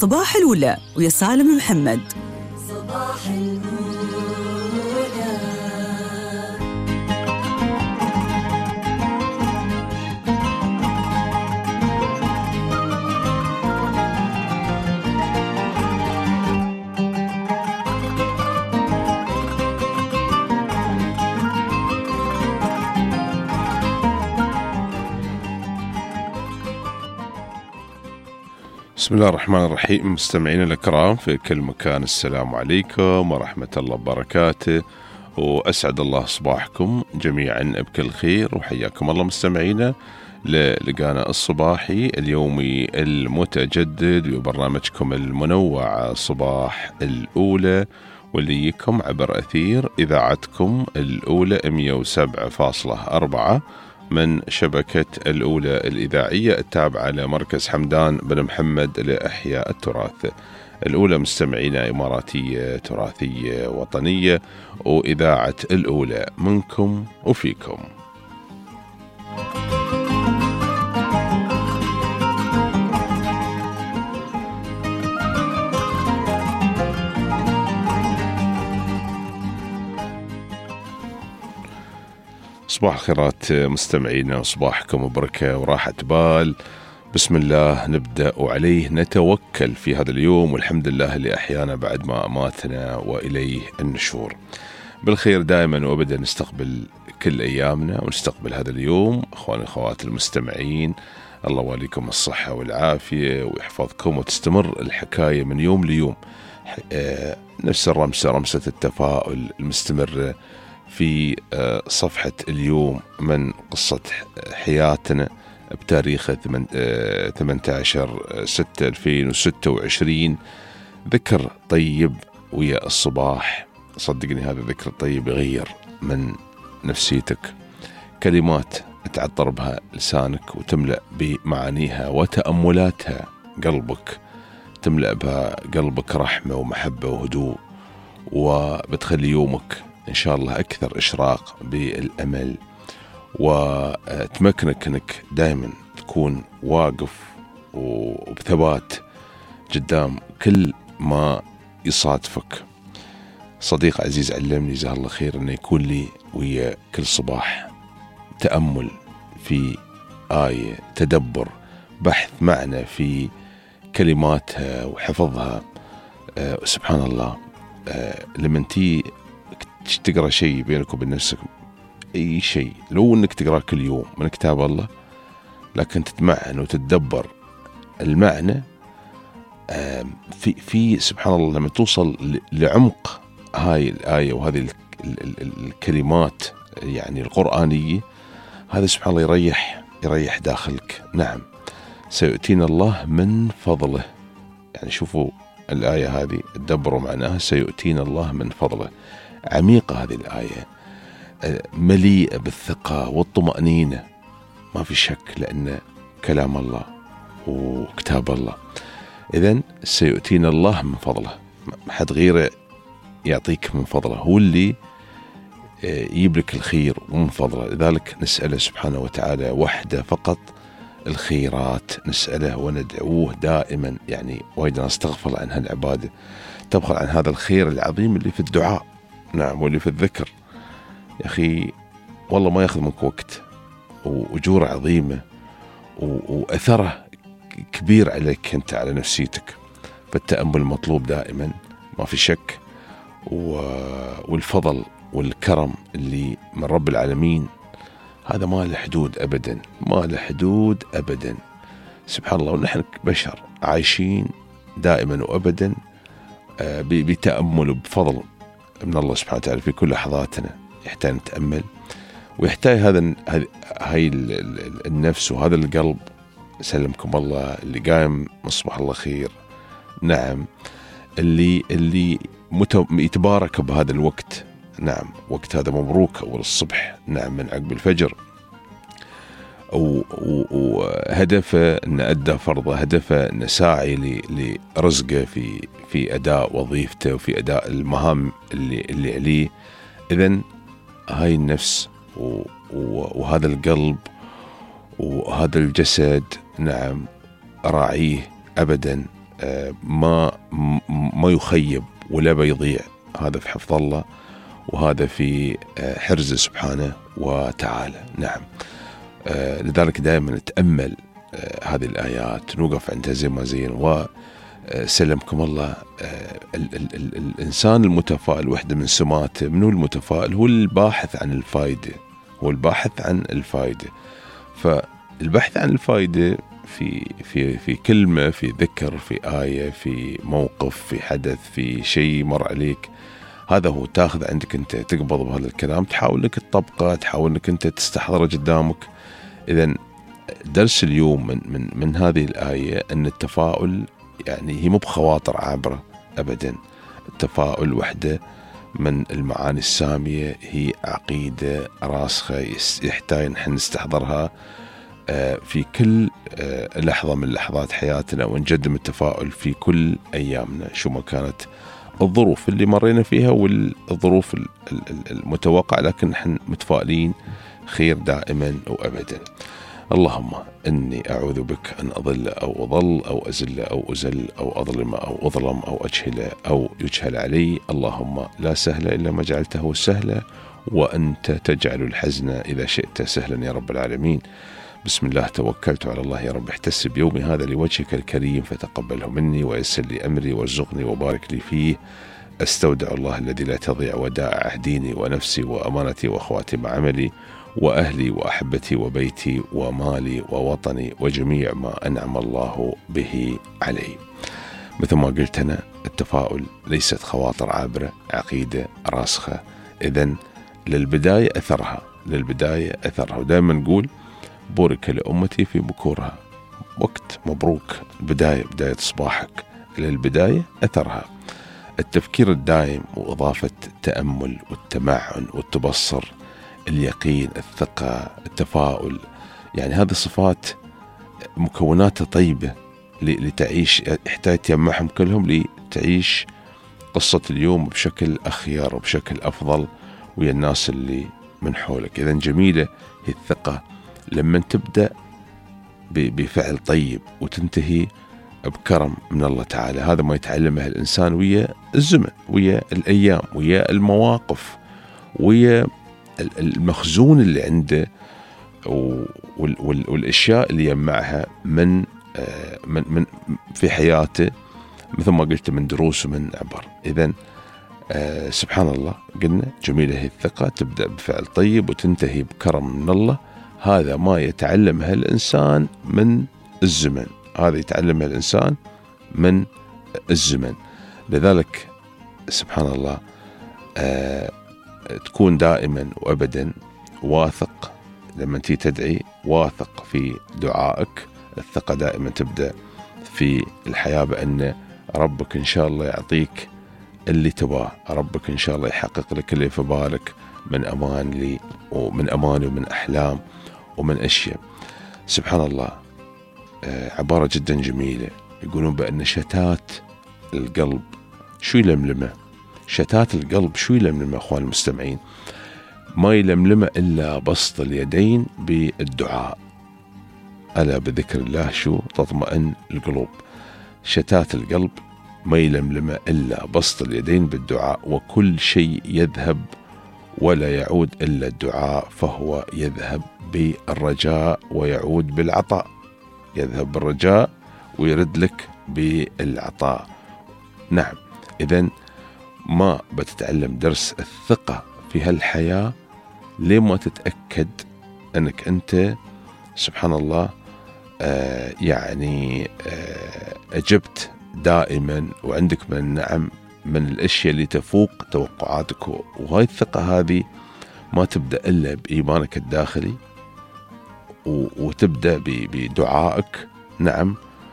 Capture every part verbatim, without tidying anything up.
صباح الأولى ويا سالم محمد. صباح الأولى. بسم الله الرحمن الرحيم. مستمعينا الكرام في كل مكان، السلام عليكم ورحمة الله وبركاته، وأسعد الله صباحكم جميعا بكل خير، وحياكم الله مستمعينا للقانا الصباحي اليومي المتجدد وبرنامجكم المنوع صباح الأولى، واللي يكم عبر أثير إذاعتكم الأولى مئة وسبعة فاصلة أربعة من شبكة الأولى الإذاعية التابعة لمركز حمدان بن محمد لإحياء التراث. الأولى مستمعينا إماراتية تراثية وطنية، وإذاعة الأولى منكم وفيكم. صباح الخيرات مستمعينا، وصباحكم وبركة وراحة بال. بسم الله نبدأ وعليه نتوكل في هذا اليوم، والحمد لله اللي أحيانا بعد ما أماتنا وإليه النشور. بالخير دائما وأبدا نستقبل كل أيامنا ونستقبل هذا اليوم. أخواني أخوات المستمعين، الله واليكم الصحة والعافية ويحفظكم، وتستمر الحكاية من يوم ليوم، نفس الرمسة رمسة التفاؤل المستمرة في صفحة اليوم من قصة حياتنا بتاريخ ثمانية عشر ستة ألفين وستة وعشرين. ذكر طيب ويا الصباح، صدقني هذا ذكر طيب يغير من نفسيتك، كلمات تعطر بها لسانك وتملأ بمعانيها وتأملاتها قلبك، تملأ بها قلبك رحمة ومحبة وهدوء، وبتخلي يومك إن شاء الله أكثر إشراق بالأمل، وتمكنك أنك دائما تكون واقف وبثبات قدام كل ما يصادفك. صديق عزيز علمني جزاه الله خير أنه يكون لي ويا كل صباح تأمل في آية، تدبر، بحث معنى في كلماتها وحفظها. أه سبحان الله، أه لمن تي تقرأ شيء بينك وبين نفسك، أي شيء، لو أنك تقرأ كل يوم من كتاب الله، لكن تتمعن وتتدبر المعنى في في سبحان الله، لما توصل لعمق هاي الآية وهذه الكلمات يعني القرآنية، هذا سبحان الله يريح يريح داخلك. نعم، سيؤتينا الله من فضله. يعني شوفوا الآية هذه، تدبروا معناها، سيؤتينا الله من فضله. عميقة هذه الآية، مليئة بالثقة والطمأنينة، ما في شك، لأن كلام الله وكتاب الله. إذن سيؤتينا الله من فضله، ما حد غيره يعطيك من فضله، هو اللي يبلك الخير ومن فضله. لذلك نسأله سبحانه وتعالى وحده فقط الخيرات، نسأله وندعوه دائما. يعني وايد ناس تغفل عن هالعبادة، تبخل عن هذا الخير العظيم اللي في الدعاء، نعم، واللي في الذكر. يا أخي والله ما يأخذ منك وقت، وأجور عظيمة، وأثره كبير عليك أنت، على نفسيتك. فالتأمل مطلوب دائما، ما في شك. والفضل والكرم اللي من رب العالمين هذا ما له حدود أبدا، ما له حدود أبدا. سبحان الله، ونحن بشر عايشين دائما وأبدا بتأمل وبفضل من الله سبحانه وتعالى في كل لحظاتنا. يحتاج نتأمل، ويحتاج هذا هاي النفس وهذا القلب، سلمكم الله، اللي قايم مصباح الله خير، نعم، اللي اللي يتبارك بهذا الوقت، نعم، وقت هذا مبروك أول الصبح، نعم، من عقب الفجر، وهدفه أن أدى فرضه، هدفه أن ساعي لرزقه في في أداء وظيفته وفي أداء المهام اللي اللي عليه. إذن هاي النفس وهذا القلب وهذا الجسد، نعم، راعيه أبدا ما ما يخيب ولا بيضيع، هذا في حفظ الله وهذا في حرزه سبحانه وتعالى. نعم، لذلك دائما نتأمل هذه الآيات، نوقف عندها زي ما زين. وسلمكم الله، ال ال ال الإنسان المتفائل وحده من سماته، منو المتفائل؟ هو الباحث عن الفائدة، هو الباحث عن الفائدة. فالبحث عن الفائدة في في في كلمة، في ذكر، في آية، في موقف، في حدث، في شيء مر عليك، هذا هو. تاخذ عندك أنت، تقبض بهذا الكلام، تحاول أنك تطبقه، تحاول أنك أنت تستحضره قدامك. إذن درس اليوم من من من هذه الآية أن التفاؤل يعني هي مو بخواطر عابرة أبدا. التفاؤل وحده من المعاني السامية، هي عقيدة راسخة يحتاج نحن نستحضرها في كل لحظة من لحظات حياتنا، ونقدم التفاؤل في كل أيامنا شو ما كانت الظروف اللي مرينا فيها والظروف المتوقعة، لكن نحن متفائلين خير دائما وأبدا. اللهم إني أعوذ بك أن أضل أو أضل أو أزل أو أزل أو أظلم أو أظلم أو أجهل أو يجهل علي. اللهم لا سهل إلا ما جعلته سهلا، وأنت تجعل الحزن إذا شئت سهلا يا رب العالمين. بسم الله توكلت على الله يا رب. احتسب يومي هذا لوجهك الكريم، فتقبله مني ويسر لي أمري وارزقني وبارك لي فيه. أستودع الله الذي لا تضيع ودائع ديني ونفسي وأمانتي وأخواتي مع عملي وأهلي وأحبتي وبيتي ومالي ووطني وجميع ما أنعم الله به علي. مثل ما قلت أنا، التفاؤل ليست خواطر عابرة، عقيدة راسخة. إذن للبداية أثرها، للبداية أثرها. ودائما نقول بورك لأمتي في بكورها. وقت مبروك، بداية بداية صباحك، للبداية أثرها. التفكير الدائم وإضافة التأمل والتمعن والتبصر، اليقين، الثقة، التفاؤل، يعني هذه صفات مكوناتها طيبة لتعيش، يحتاج تجمعهم كلهم لتعيش قصة اليوم بشكل أخير وبشكل أفضل ويا الناس اللي من حولك. إذن جميلة هي الثقة لما تبدأ بفعل طيب وتنتهي بكرم من الله تعالى. هذا ما يتعلمه الإنسان ويا الزمن، ويا الأيام، ويا المواقف، ويا المخزون اللي عنده والأشياء اللي يجمعها من من من في حياته، مثل ما قلت من دروس ومن عبر. إذن سبحان الله، قلنا جميلة هي الثقة، تبدأ بفعل طيب وتنتهي بكرم من الله. هذا ما يتعلمها الإنسان من الزمن، هذا يتعلمها الإنسان من الزمن. لذلك سبحان الله، آه تكون دائما وأبدا واثق لما تي تدعي، واثق في دعائك. الثقة دائما تبدأ في الحياة بأن ربك إن شاء الله يعطيك اللي تباه، ربك إن شاء الله يحقق لك اللي في بالك من أمان لي ومن أمان ومن أحلام ومن أشياء. سبحان الله، آه عبارة جدا جميلة. يقولون بأن شتات القلب شو يلملمه، شتات القلب شو يلملمه أخوان المستمعين؟ ما يلملمه إلا بسط اليدين بالدعاء. ألا بذكر الله شو تطمئن القلوب. شتات القلب ما يلملمه إلا بسط اليدين بالدعاء. وكل شيء يذهب ولا يعود إلا الدعاء، فهو يذهب بالرجاء ويعود بالعطاء. يذهب بالرجاء ويرد لك بالعطاء. نعم، إذن ما بتتعلم درس الثقة في هالحياة لما تتأكد أنك أنت سبحان الله آه يعني آه أجبت دائما، وعندك من النعم من الأشياء اللي تفوق توقعاتك. وهاي الثقة هذه ما تبدأ إلا بإيمانك الداخلي، وتبدأ بدعائك. نعم،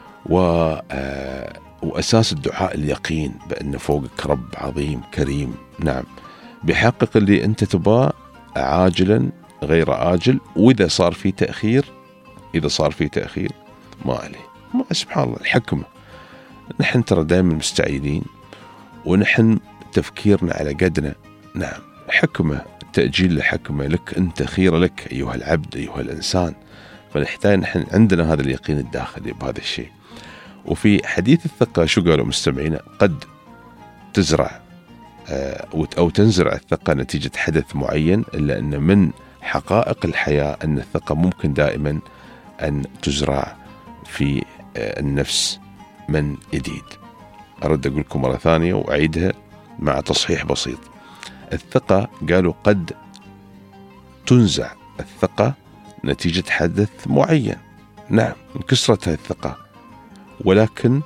وأساس الدعاء اليقين بأن فوقك رب عظيم كريم، نعم، بيحقق اللي أنت تباه عاجلا غير آجل. وإذا صار في تأخير، إذا صار في تأخير ما عليه، ما سبحان الله الحكمة. نحن ترى دائما مستعينين، ونحن تفكيرنا على قدنا. نعم، حكمة التأجيل لحكمة لك أنت، خير لك أيها العبد أيها الإنسان. فنحتاج نحن عندنا هذا اليقين الداخلي بهذا الشيء. وفي حديث الثقة شو قالوا مستمعينا؟ قد تزرع أو تنزرع الثقة نتيجة حدث معين، إلا أن من حقائق الحياة أن الثقة ممكن دائما أن تزرع في النفس من جديد. أرد أقول لكم مرة ثانية وأعيدها مع تصحيح بسيط. الثقة قالوا قد تنزع الثقة نتيجة حدث معين، نعم انكسرت هذه الثقة، ولكن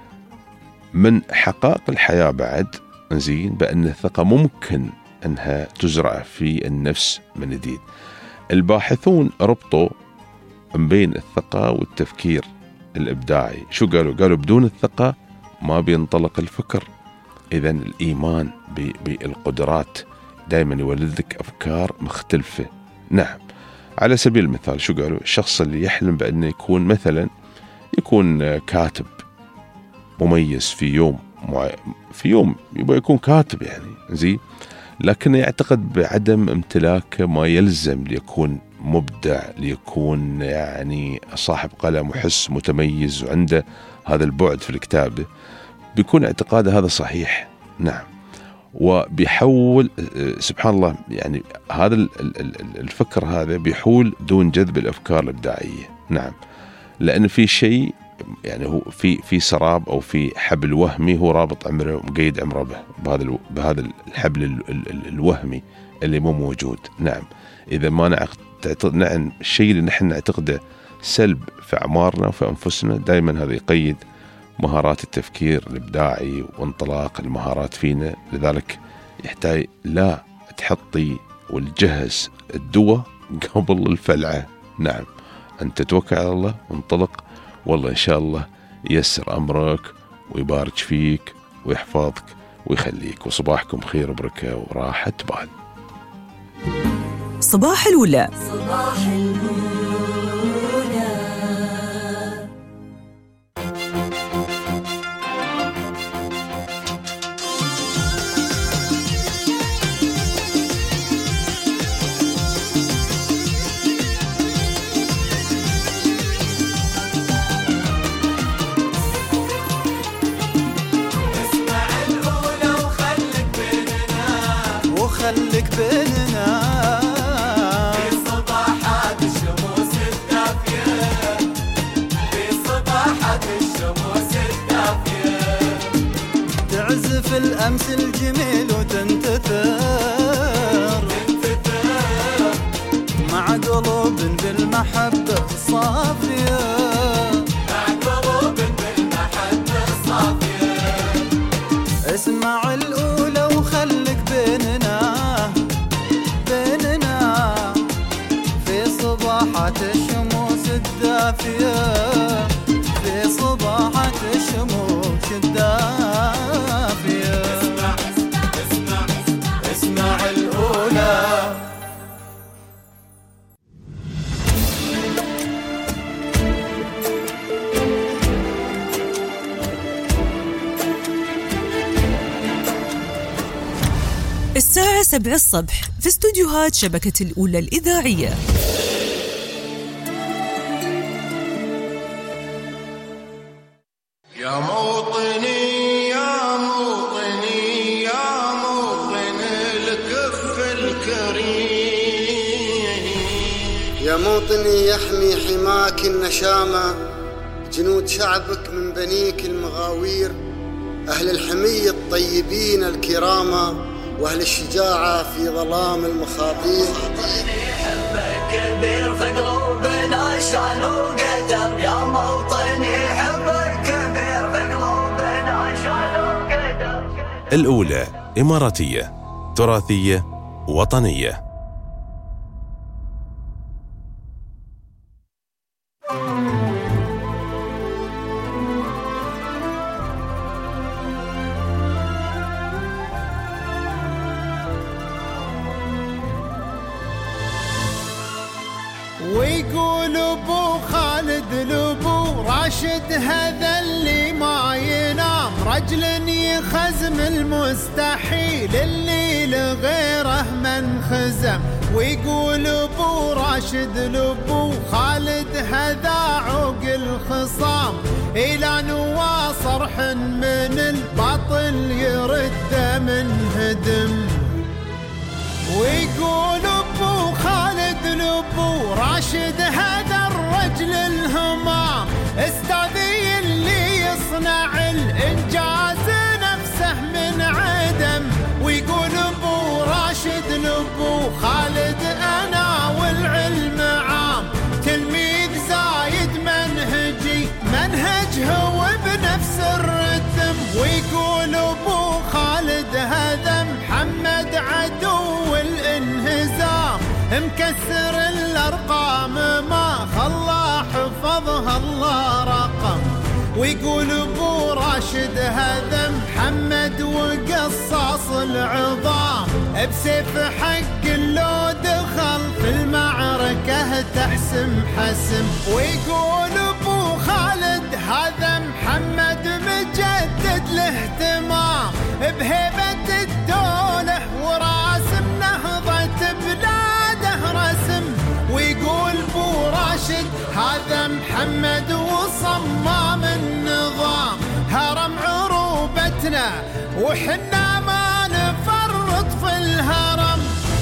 من حقائق الحياة بعد زين بأن الثقة ممكن أنها تزرع في النفس من جديد. الباحثون ربطوا بين الثقة والتفكير الإبداعي. شو قالوا؟ قالوا بدون الثقة ما بينطلق الفكر. إذن الإيمان بالقدرات دائما يولد لك أفكار مختلفة. نعم، على سبيل المثال شو قالوا؟ الشخص اللي يحلم بأنه يكون مثلا يكون كاتب مميز في يوم مع... في يوم يبغى يكون كاتب يعني زي، لكنه يعتقد بعدم امتلاك ما يلزم ليكون مبدع، ليكون يعني صاحب قلم وحس متميز وعنده هذا البعد في الكتابة. بيكون اعتقاده هذا صحيح، نعم، وبيحول سبحان الله يعني هذا الفكر هذا بيحول دون جذب الأفكار الإبداعية. نعم، لأن في شيء يعني هو في في سراب أو في حبل وهمي هو رابط عمره مقيد عمره به بهذا بهذا الحبل الوهمي اللي مو موجود. نعم، إذا ما نعتقد نعم الشيء اللي نحن نعتقده سلب في أعمارنا وفي أنفسنا، دائما هذا يقيد مهارات التفكير الإبداعي وانطلاق المهارات فينا. لذلك يحتاج لا تحطي والجهز الدواء قبل الفلعة. نعم، أنت توكل على الله وانطلق، والله إن شاء الله ييسر أمرك ويبارك فيك ويحفظك ويخليك. وصباحكم خير وبركة وراحة بال. صباح الولا. صباح الولا. خليك بيننا في صباحات الشموس الدافية، في صباحات الشموس الدافية تعزف الأمس الجميل وتنتثر تنتثر مع قلوب بالمحبة صافية، مع قلوب بالمحبة صافية. اسمع الأولى وخليك بيننا صباحات الشموس الدافية، في صباحات الشموس الدافية. اسمع اسمع اسمع اسمع الأولى. الساعة سبعة الصبح في استوديوهات شبكة الأولى الإذاعية. يا موطني يا موطني يا موطن الكف الكريم، يا موطني يحمي حماك النشامة جنود شعبك من بنيك المغاوير، أهل الحمية الطيبين الكرامة وأهل الشجاعة في ظلام المخاطير. حبك كبير في قلوبنا شان وقدر، يا موطني حبك كبير في قلوبنا شان وقدر. الأولى إماراتية تراثية وطنية. ويقول ابو خالد لابو راشد هذا اللي ما ينام، رجل يخزم المستحيل اللي لغيره من خزم. ويقول ابو راشد لابو خالد هذا عقل الخصام إلى نوى صرح من الباطل يرد من هدم. ويقول ابو خالد لابو راشد هذا الرجل الهمام استاذي اللي يصنع الانجاز نفسه من عدم. ويقول ابو راشد لابو خالد انا والعلم عام تلميذ زايد منهجي منهج هو بنفس الرتم. ويقول ابو خالد هذا محمد عدو الانهزام مكسر الارقام ما خلى حفظها الله رقم. ويقول ابو راشد هذا محمد وقصاص العظام بسيف حق لو دخل في المعركة تحسم حسم. ويقول ابو خالد هذا محمد مجدد الاهتمام بهيبة الدولة وراسم نهضة بلاده رسم. ويقول ابو راشد هذا محمد وصمام النظام هرم عروبتنا وحنا ما نفرط في الهرم.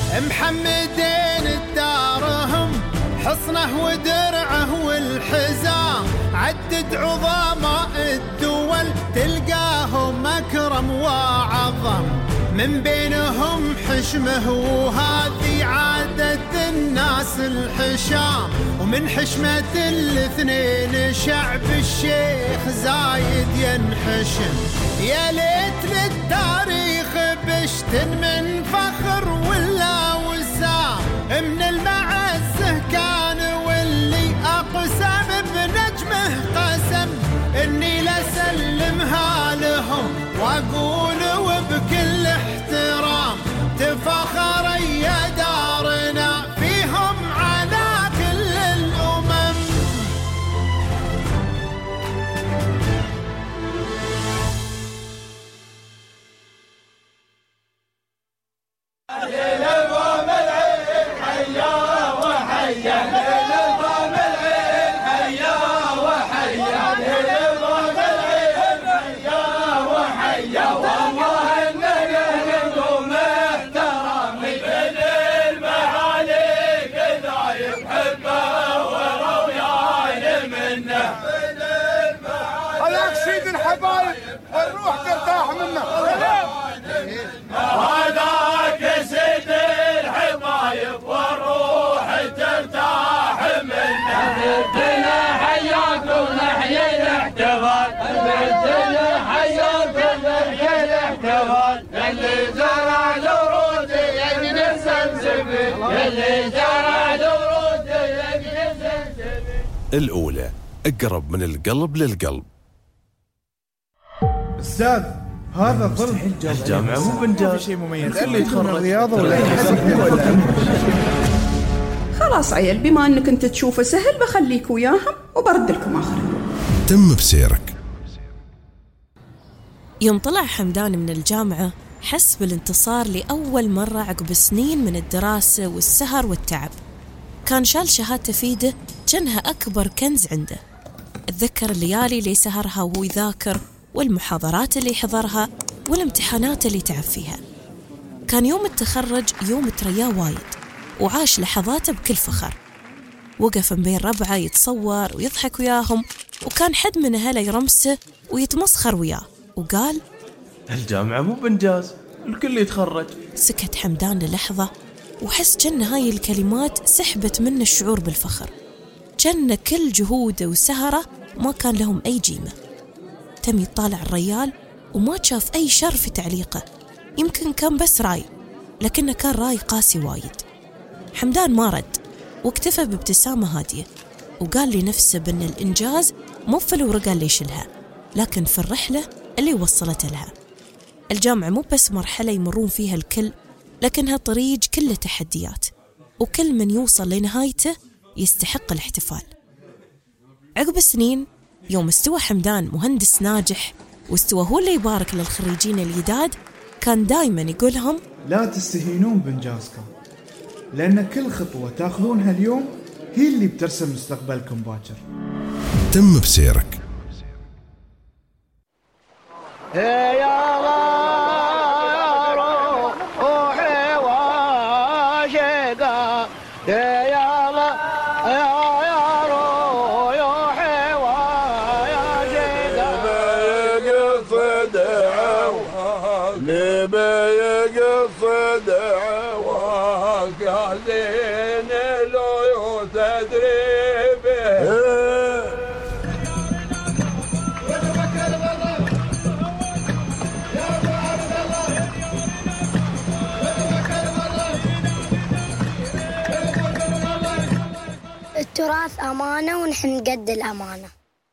محمدين الدارهم حصنه ودرعه والحزام عدد عظماء الدول تلقاهم أكرم وعظم من بينهم حشمه وهذه عادة الناس الحشام. ومن حشمة الاثنين شعب الشيخ زايد ينحشم. يا ليت للتاريخ بشت من فخر ولا وسام من المعزه كان واللي أقسم بنجمه قسم إني لسلمها لهم وأقول وبكل احترام تفاخر يا دارنا فيهم على كل الأمم. الروح ترتاح منه. هذاك سيد الحبايب والروح ترتاح منه. بدنا حياكم نحيي الاحتفال بدنا حياكم نحيي الاحتفال اللي زرع الورود يجني السلسبيل اللي زرع الورود يجني السلسبيل. الأولى أقرب من القلب للقلب. أستاذ هذا ظلم. الجامعة مو بنجاز شيء مميز اللي يدخل الرياضة ولا يحسب. خلاص عيل بما أنك أنت تشوفه سهل بخليك وياهم وبرد لكم آخر. تم بسيرك. يوم طلع حمدان من الجامعة حس بالانتصار لأول مرة عقب سنين من الدراسة والسهر والتعب. كان شال شهادته في يده كأنها أكبر كنز عنده. اتذكر الليالي اللي سهرها وهو يذاكر والمحاضرات اللي حضرها والامتحانات اللي تعب فيها. كان يوم التخرج يوم ترياه وايد وعاش لحظاته بكل فخر. وقف من بين ربعه يتصور ويضحك وياهم وكان حد من أهله يرمسه ويتمسخر وياه وقال الجامعة مو بنجاز الكل يتخرج. سكت حمدان للحظة وحس جن هاي الكلمات سحبت منه الشعور بالفخر. جن كل جهوده وسهره ما كان لهم أي جيمة. تم يطالع الريال وما شاف أي شر في تعليقه. يمكن كان بس راي لكنه كان راي قاسي وايد. حمدان ما رد واكتفى بابتسامة هادية وقال لنفسه بأن الإنجاز مو في الورقة اللي يشيلها لكن في الرحلة اللي وصلته لها. الجامعة مو بس مرحلة يمرون فيها الكل لكنها طريق كله تحديات وكل من يوصل لنهايته يستحق الاحتفال. عقب سنين يوم استوى حمدان مهندس ناجح واستوى هو اللي يبارك للخريجين الجداد كان دايما يقولهم لا تستهينون بإنجازكم لأن كل خطوة تاخذونها اليوم هي اللي بترسم مستقبلكم باكر. تم بسيرك. التراث أمانة ونحن قد الأمانة.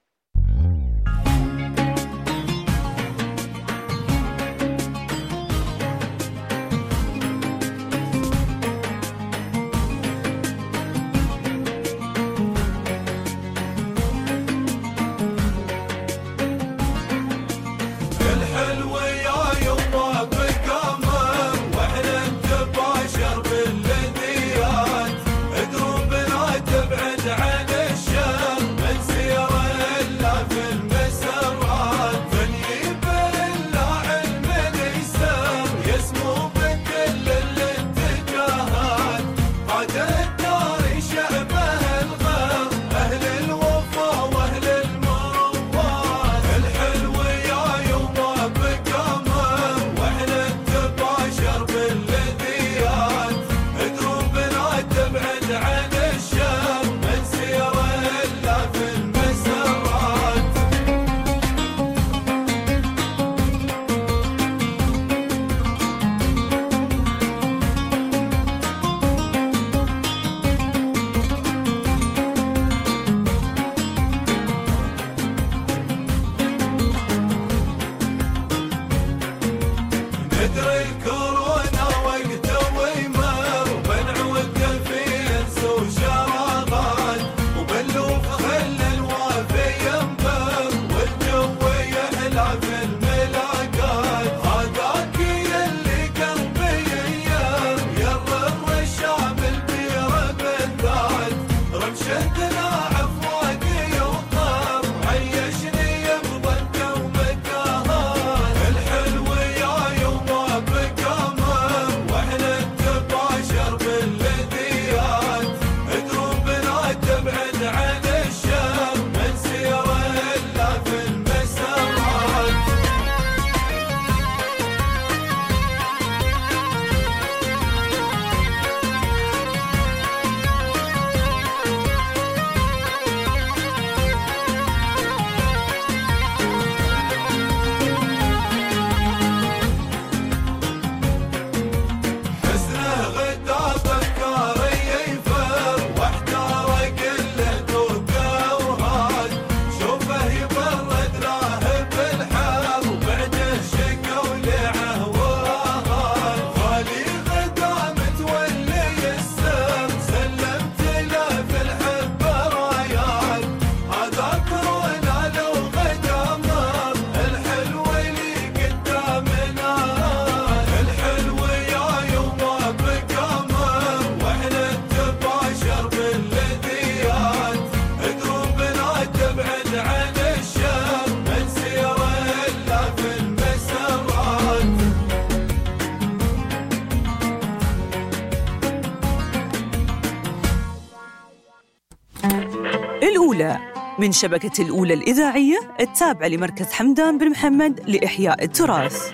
الأولى من شبكة الأولى الإذاعية التابعة لمركز حمدان بن محمد لإحياء التراث.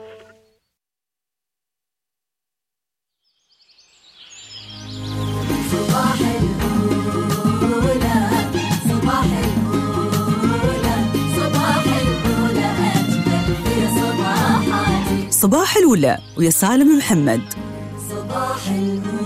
صباح الأولى صباح الأولى صباح الأولى أجمل في صباحاتي. صباح الأولى ويا سالم محمد. صباح الأولى.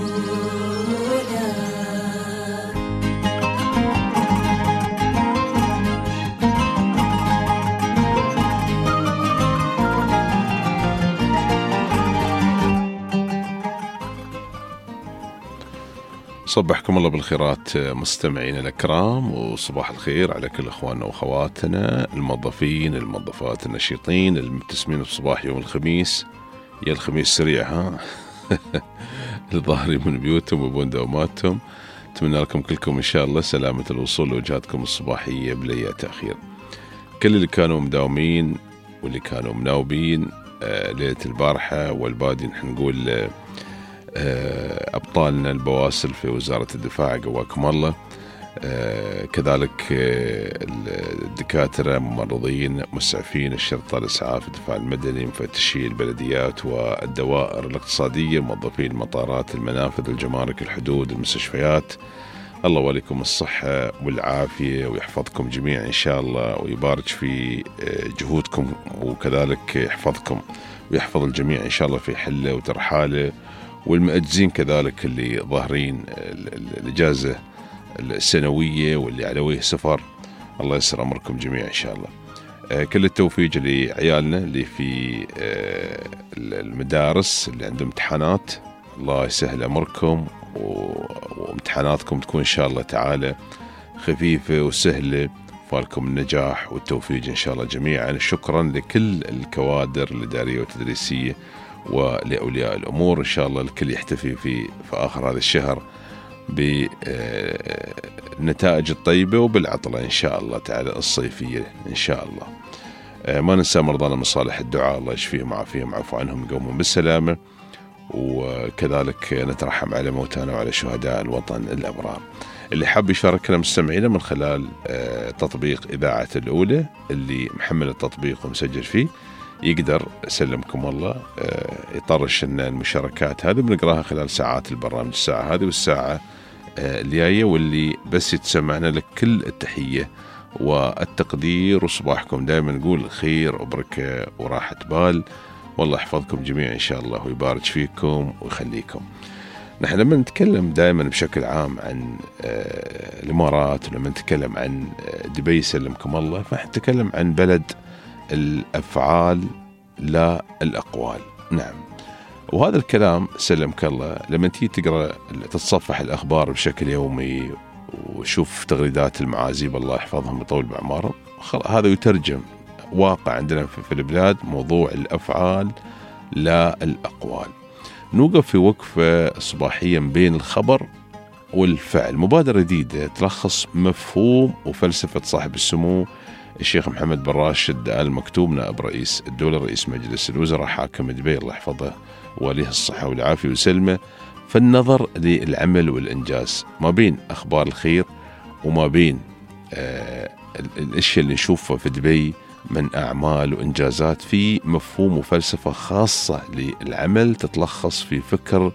صبحكم الله بالخيرات مستمعين الأكرام، وصباح الخير على كل أخواننا وأخواتنا الموظفين الموظفات النشيطين المبتسمين بصباح يوم الخميس. يا الخميس سريع ها الظاهري من بيوتهم وبون دواماتهم. أتمنى لكم كلكم إن شاء الله سلامة الوصول لوجهاتكم الصباحية بلا تأخير. كل اللي كانوا مداومين واللي كانوا مناوبين آه ليلة البارحة والبادي، نحن نقول آه أبطالنا البواسل في وزارة الدفاع قواكم الله. آه كذلك آه الدكاترة، ممرضين، مسعفين الشرطة، الإسعاف، الدفاع المدني، مفتشي البلديات والدوائر الاقتصادية، موظفين المطارات، المنافذ، الجمارك، الحدود، المستشفيات. الله وليكم الصحة والعافية ويحفظكم جميعا إن شاء الله ويبارك في جهودكم، وكذلك يحفظكم ويحفظ الجميع إن شاء الله في حله وترحاله، والمأجزين كذلك اللي ظاهرين الإجازة السنوية واللي على وجه سفر، الله يسر أمركم جميعا إن شاء الله. كل التوفيق لعيالنا اللي في المدارس اللي عندهم امتحانات، الله يسهل أمركم وامتحاناتكم تكون إن شاء الله تعالى خفيفة وسهلة، فالكم النجاح والتوفيق إن شاء الله جميعا. شكرا لكل الكوادر الإدارية والتدريسية ولأولياء الأمور، إن شاء الله الكل يحتفي في, في آخر هذا الشهر بالنتائج الطيبة وبالعطلة إن شاء الله تعالى الصيفية إن شاء الله. ما ننسى مرضانا مصالح الدعاء، الله يشفيهم ويعافيهم ويعفو عنهم يقومون بالسلامة، وكذلك نترحم على موتانا وعلى شهداء الوطن الأبرار. اللي حاب يشاركنا مستمعينا من خلال تطبيق إذاعة الأولى اللي محمل التطبيق ومسجل فيه، يقدر سلمكم الله يطرش لنا المشاركات هذه، بنقراها خلال ساعات البرنامج، الساعة هذه والساعة الجاية، واللي بس يتسمعنا لك كل التحية والتقدير، وصباحكم دائما نقول خير وبركة وراحة بال، والله يحفظكم جميعا إن شاء الله ويبارك فيكم ويخليكم. نحن لما نتكلم دائما بشكل عام عن الإمارات، ولما نتكلم عن دبي سلمكم الله، فنتكلم عن بلد الأفعال لا الأقوال. نعم، وهذا الكلام سلمك الله لما تيجي تقرأ تتصفح الأخبار بشكل يومي وشوف تغريدات المعازيب الله يحفظهم ويطول بأعمارهم، هذا يترجم واقع عندنا في البلاد، موضوع الأفعال لا الأقوال. نوقف في وقفة صباحيا بين الخبر والفعل، مبادرة جديدة تلخص مفهوم وفلسفة صاحب السمو الشيخ محمد بن راشد آل مكتوم، نائب رئيس الدولة، رئيس مجلس الوزراء، حاكم دبي، الله يحفظه ووليه الصحة والعافية وسلمه، فالنظر للعمل والإنجاز ما بين أخبار الخير وما بين آه الأشياء اللي نشوفها في دبي من أعمال وإنجازات في مفهوم وفلسفة خاصة للعمل تتلخص في فكر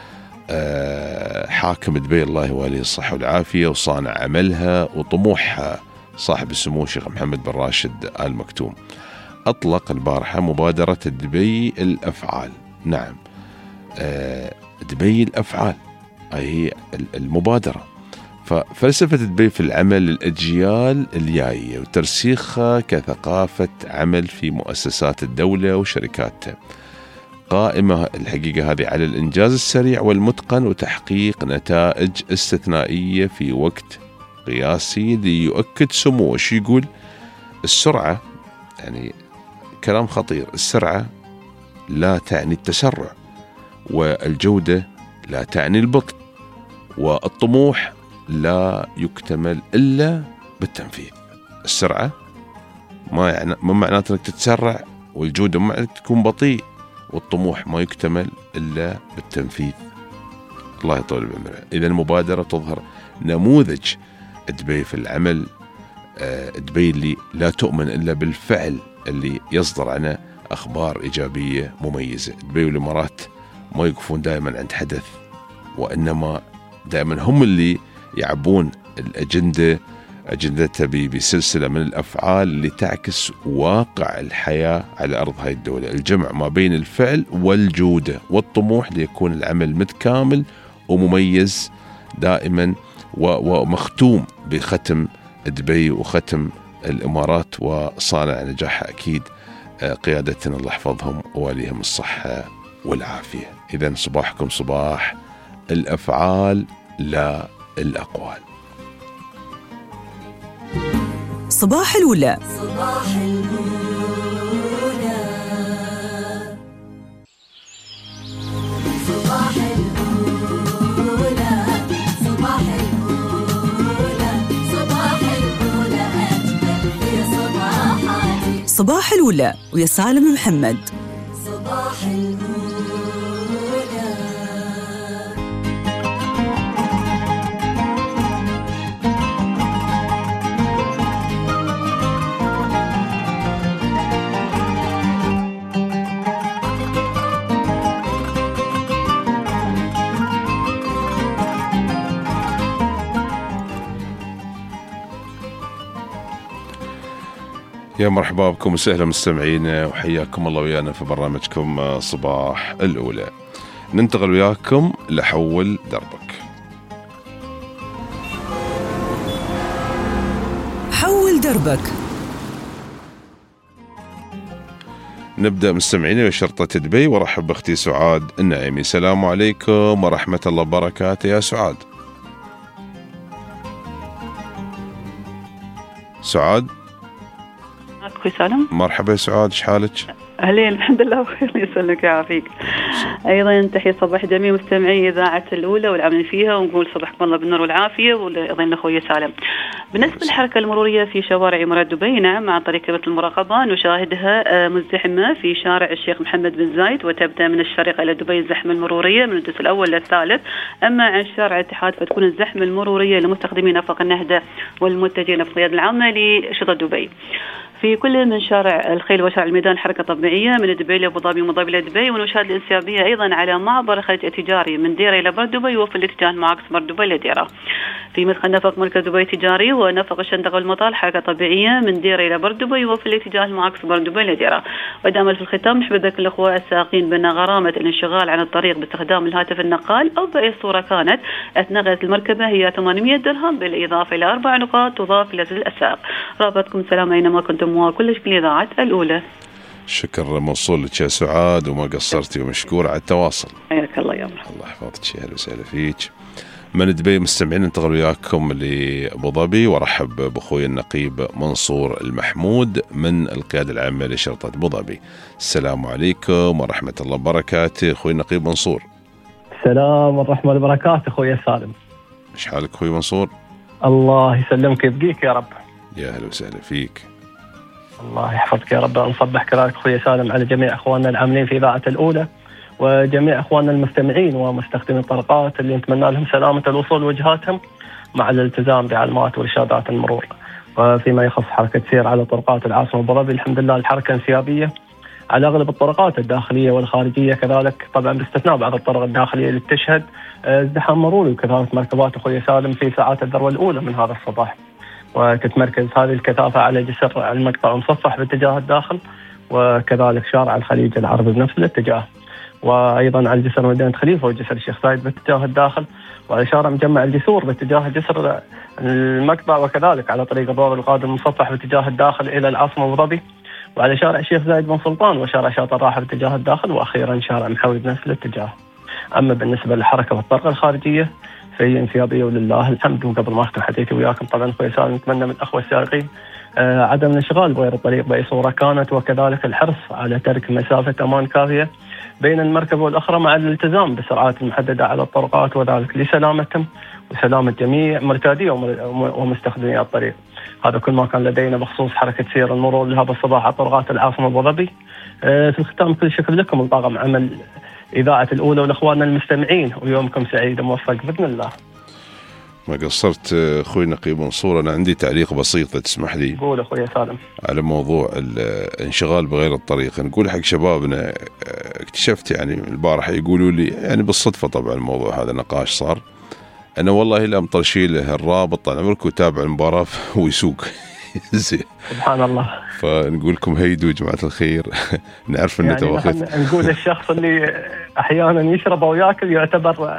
آه حاكم دبي الله يوليه الصحة والعافية وصانع عملها وطموحها صاحب السمو الشيخ محمد بن راشد آل مكتوم. أطلق البارحة مبادرة دبي الأفعال. نعم، آه دبي الأفعال هي المبادرة، ففلسفة دبي في العمل للأجيال الجاية وترسيخها كثقافة عمل في مؤسسات الدولة وشركاتها، قائمة الحقيقة هذه على الإنجاز السريع والمتقن وتحقيق نتائج استثنائية في وقت قياسي ليؤكد سموه. وش يقول؟ السرعة، يعني كلام خطير، السرعة لا تعني التسرع، والجودة لا تعني البطء، والطموح لا يكتمل إلا بالتنفيذ. السرعة ما يعني ما معناته أنك تتسرع، والجودة ما معناته تكون بطيء، والطموح ما يكتمل إلا بالتنفيذ. الله يطول بعمره. إذا المبادرة تظهر نموذج دبي في العمل، دبي اللي لا تؤمن إلا بالفعل اللي يصدر عنه أخبار إيجابية مميزة. دبي والإمارات ما يقفون دائما عند حدث، وإنما دائما هم اللي يعبون الأجندة أجندتها بسلسلة من الأفعال اللي تعكس واقع الحياة على أرض هاي الدولة، الجمع ما بين الفعل والجودة والطموح ليكون العمل متكامل ومميز دائما ومختوم بختم دبي وختم الإمارات وصانع نجاحها أكيد قيادتنا الله يحفظهم ووليهم الصحة والعافية. إذن صباحكم صباح الأفعال لا الأقوال. صباح الأولى. صباح الأولى. صباح الأولى. صباح الأولى. صباح الأولى ويا سالم محمد. صباح الأولى. يا مرحبا بكم وسهلا مستمعينا وحياكم الله ويانا في برنامجكم صباح الأولى. ننتقل وياكم لحول دربك. حول دربك. نبدأ مستمعينا بشرطة دبي ورحب بأختي سعاد النعيمي. السلام عليكم ورحمة الله وبركاته يا سعاد. سعاد أخوي سالم. مرحبا يا سعاد، ايش حالك؟ أهلين، الحمد لله بخير، يسلمك ويعافيك. أيضا تحية صباح جميع مستمعي إذاعة الأولى والعاملين فيها، ونقول صباحكم الله بالنور والعافية. وأيضا لأخوي سالم، بالنسبة للحركة المرورية في شوارع إمارات دبي، نعم مع طريقة المراقبة نشاهدها مزدحمة في شارع الشيخ محمد بن زايد، وتبدأ من الشرق إلى دبي الزحمة المرورية من الدرس الأول للثالث. أما عن شارع الاتحاد فتكون الزحمة المرورية لمستخدمين أفق النهدة والمتجهين في القيادة العامة لشرطة دبي. في كل من شارع الخيل وشارع الميدان حركة طبيعية من دبي لأبو ظبي ومن ظبي إلى دبي، ونشاهد الانسيابية أيضا على معبر الخليج التجاري من ديرة إلى بر دبي وفي الاتجاه المعاكس بر دبي إلى ديرة. في مدخل نفق مركز دبي التجاري ونفق الشندقة والمطار حركة طبيعية من ديرة إلى بر دبي وفي الاتجاه المعاكس بر دبي إلى ديرة. ودائما في الختام نحب نذكر الأخوة السائقين بأن غرامة الانشغال عن الطريق باستخدام الهاتف النقال أو بأي صورة كانت أثناء غاية المركبة هي ثمانمئة درهم، بالإضافة إلى أربع نقاط تضاف إلى زل السائق. رابطكم سلام أينما كنتم وكلش في الإذاعة الأولى. شكرا موصول لك يا سعاد وما قصرتي ومشكور على التواصل. حياك الله يا مرحبا. الله يحفظك، اهلا وسهلا فيك. من دبي مستمعين ننتقل وياكم لأبو ظبي ورحب بأخوي النقيب منصور المحمود من القيادة العامة لشرطة أبو ظبي. السلام عليكم ورحمة الله وبركاته أخوي النقيب منصور. السلام ورحمة الله وبركاته أخوي سالم. ايش حالك أخوي منصور؟ الله يسلمك يبقيك يا رب. يا أهلا وسهلا فيك. الله يحفظك يا رب. نصبح كذلك أخوي سالم على جميع أخواننا العاملين في إذاعة الأولى وجميع أخواننا المستمعين ومستخدمين الطرقات اللي نتمنى لهم سلامة الوصول وجهاتهم مع الالتزام بعلامات وإرشادات المرور. وفيما يخص حركة سير على طرقات العاصمة أبو ظبي، الحمد لله الحركة انسيابية على أغلب الطرقات الداخلية والخارجية كذلك، طبعا باستثناء بعض الطرق الداخلية اللي تشهد ازدحام مروري وكذلك مركبات أخوي سالم في ساعات الذروة الأولى من هذا الصباح. وتتمركز هذه الكثافة على جسر المقطع المصفح باتجاه الداخل، وكذلك شارع الخليج العربي بنفس الاتجاه، وأيضا على جسر مدينة خليفة وجسر الشيخ زايد باتجاه الداخل، وعلى شارع مجمع الجسور باتجاه جسر المقطع، وكذلك على طريق الروضة القادم المصفح باتجاه الداخل إلى العاصمة أبو ظبي، وعلى شارع الشيخ زايد بن سلطان وشارع شاطئ الراحة باتجاه الداخل، وأخيرا شارع محاوي بنفس الاتجاه. أما بالنسبة للحركة والطرق الخارجية في انسيابية ولله الحمد. وقبل ما أختم حديثي وياكم طبعا أخوي سالم نتمنى من الأخوة السائقين آه عدم الانشغال بغير الطريق بأي صورة كانت، وكذلك الحرص على ترك مسافة أمان كافية بين المركبة والأخرى مع الالتزام بالسرعات المحددة على الطرقات، وذلك لسلامتهم وسلامة جميع مرتادي ومستخدمي الطريق. هذا كل ما كان لدينا بخصوص حركة سير المرور لهذا الصباح على طرقات العاصمة أبو ظبي. آه في الختام كل شكر لكم من طاقم عمل إذاعة الأولى ولأخواننا المستمعين، ويومكم سعيد وموفق بإذن الله. ما قصرت أخوي نقيب منصور. أنا عندي تعليق بسيط تسمح لي. قول أخوي سالم. على موضوع الانشغال بغير الطريق، نقول حق شبابنا اكتشفت يعني البارحة يقولوا لي يعني بالصدفة طبعا الموضوع هذا نقاش صار، أنا والله لا مطرشي له الرابط طال عمرك وتابع المباراة ويسوق زين. سبحان الله. فنقول لكم هيدوا جماعة الخير نعرف أنه توقف. يعني نقول الشخص اللي أحيانا يشرب أو يأكل يعتبر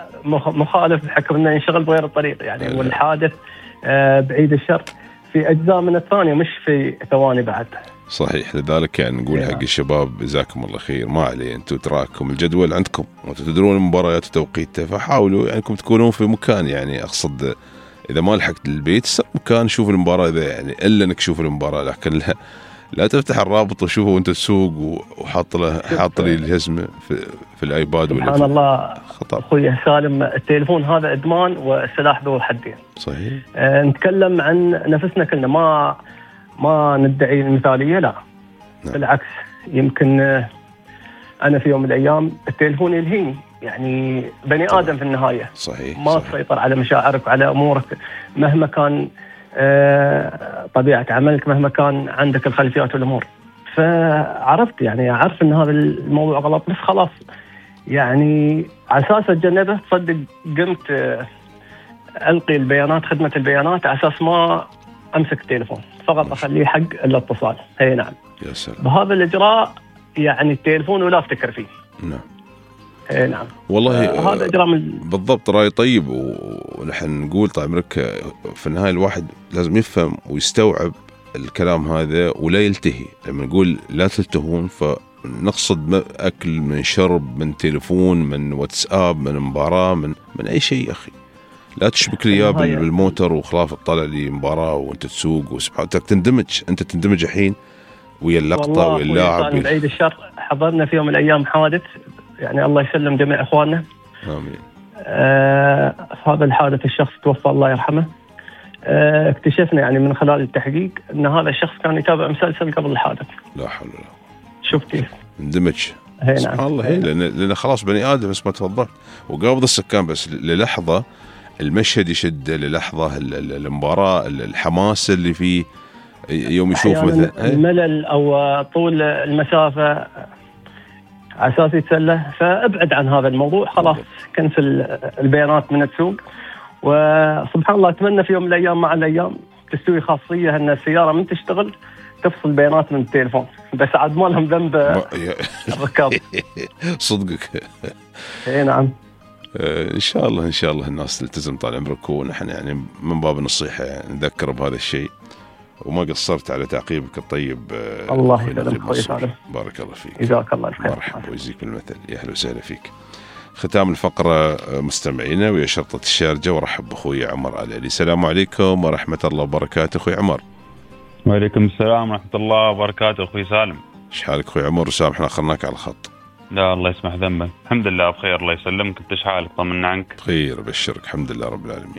مخالف بحكم أنه ينشغل بغير الطريق يعني أه. والحادث بعيد الشر في أجزاء من الثانية مش في ثواني بعد. صحيح. لذلك يعني نقول حق الشباب جزاكم الله خير، ما عليه أنتم تراكم الجدول عندكم وأنتم تدرون المباريات وتوقيتها، فحاولوا يعني أنكم تكونون في مكان يعني أقصد إذا ما لحقت البيت مكان شوف المباراة إذا يعني إلا إنك تشوف المباراة، لكن لا لا تفتح الرابط وشوفه وأنت تسوق وحاط له حاط لي الجزمة في في الآيباد ولا سبحان الله. خطر أخوي سالم، التليفون هذا إدمان والسلاح ذو حدين. صحيح. أه نتكلم عن نفسنا كلنا، ما ما ندعي المثالية، لا نعم. بالعكس يمكن أنا في يوم من الأيام التليفون يلهيني، يعني بني طبعا. آدم في النهاية صحيح ما صحيح. تسيطر على مشاعرك وعلى أمورك مهما كان آه طبيعة عملك، مهما كان عندك الخلفيات والأمور. فعرفت يعني أعرف أن هذا الموضوع غلط، بس خلاص يعني على أساس أتجنبه تصدق قمت آه ألقي البيانات خدمة البيانات على أساس ما أمسك التليفون، فقط أخليه حق الاتصال. هي نعم. يا سلام. بهذا الإجراء يعني التليفون ولا أفتكر فيه. نعم. اي نعم والله آه هذا اجراء من بالضبط راي طيب. ونحن نقول طال عمرك في النهايه الواحد لازم يفهم ويستوعب الكلام هذا ولا يلتهي. لما نقول لا تلتهون فنقصد اكل من شرب من تليفون من واتساب من مباراه من من اي شيء. يا اخي لا تشبك لي اياه بالموتر وخلاف تطلع لي مباراه وانت تسوق وسبحان الله تندمج. انت تندمج الحين ويا اللقطه ويا اللاعب. بعيد الشر حضرنا في يوم من الايام حادث، يعني الله يسلم جميع اخواننا. امين. آه هذا الحادث الشخص توفى الله يرحمه. آه اكتشفنا يعني من خلال التحقيق ان هذا الشخص كان يتابع مسلسل قبل الحادث. لا حول ولا قوه. شوف كيف اندمج. سبحان نعم. الله. هي لان لان خلاص بني ادم اسمه تفضل وقابض السكان، بس للحظه المشهد يشد، للحظه المباراه الحماس اللي فيه يوم يشوف مثلا الملل او طول المسافه على اساس يتسلى، فابعد عن هذا الموضوع خلاص. كنسل البيانات من السوق. وسبحان الله اتمنى في يوم من الايام مع الايام تستوي خاصيه ان السياره من تشتغل تفصل بيانات من التليفون، بس عاد ما لهم ذنب الركاب. صدقك. اي نعم. ان شاء الله ان شاء الله الناس تلتزم طال عمرك، ونحن يعني من باب النصيحه يعني نذكر بهذا الشيء. وما قصرت على تعقيبك الطيب. الله يسلمك اخوي سالم. بارك الله فيك. جزاك الله الخير. مرحبا ويجزيك بالمثل. يا اهلا وسهلا فيك. ختام الفقره مستمعينا ويا شرطه الشارجه، ورحب باخوي عمر علي. السلام عليكم ورحمه الله وبركاته اخوي عمر. وعليكم السلام ورحمه الله وبركاته اخوي سالم. ايش حالك اخوي عمر؟ وسامحنا اخرناك على الخط. لا الله يسمح ذنبك. الحمد لله بخير الله يسلمك. انت ايش حالك؟ طمنا عنك. بخير ابشرك الحمد لله رب العالمين.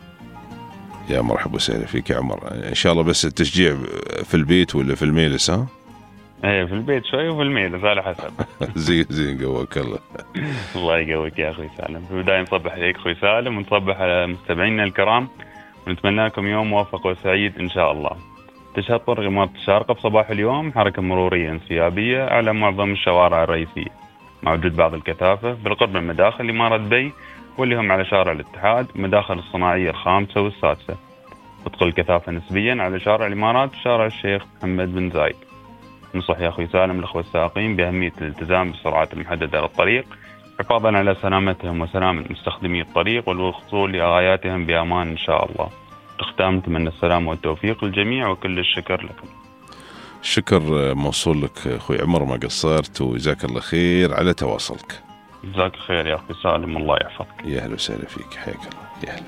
يا مرحبا وسهلا فيك يا عمر. ان شاء الله بس التشجيع في البيت ولا في الميلس؟ ها ايه في البيت شوي وفي الميلس على حسب. زين زين قواك الله. الله يقويك يا اخوي سالم. في البدايه نصبح عليك اخوي سالم ونصبح على مستمعينا الكرام ونتمنى لكم يوم موفق وسعيد ان شاء الله. تشهد طرق إمارة الشارقة بصباح اليوم حركه مروريه انسيابيه على معظم الشوارع الرئيسيه، مع وجود بعض الكثافه بالقرب من مداخل اماره دبي واللي هم على شارع الاتحاد، مداخل الصناعيه الخامسه والسادسه. وتقل الكثافه نسبيا على شارع الامارات وشارع الشيخ محمد بن زايد. نصح يا اخوي سالم الاخوه السائقين باهميه الالتزام بالسرعات المحدده على الطريق حفاظا على سلامتهم وسلامه مستخدمي الطريق والوصول لغاياتهم بامان ان شاء الله. تختام نتمنى السلام والتوفيق للجميع وكل الشكر لكم. الشكر موصول لك اخوي عمر، ما قصرت وجزاك الله خير على تواصلك. جزاك خير يا اخوي سالم الله يحفظك. يا اهلا وسهلا فيك حياك الله. يا اهلا.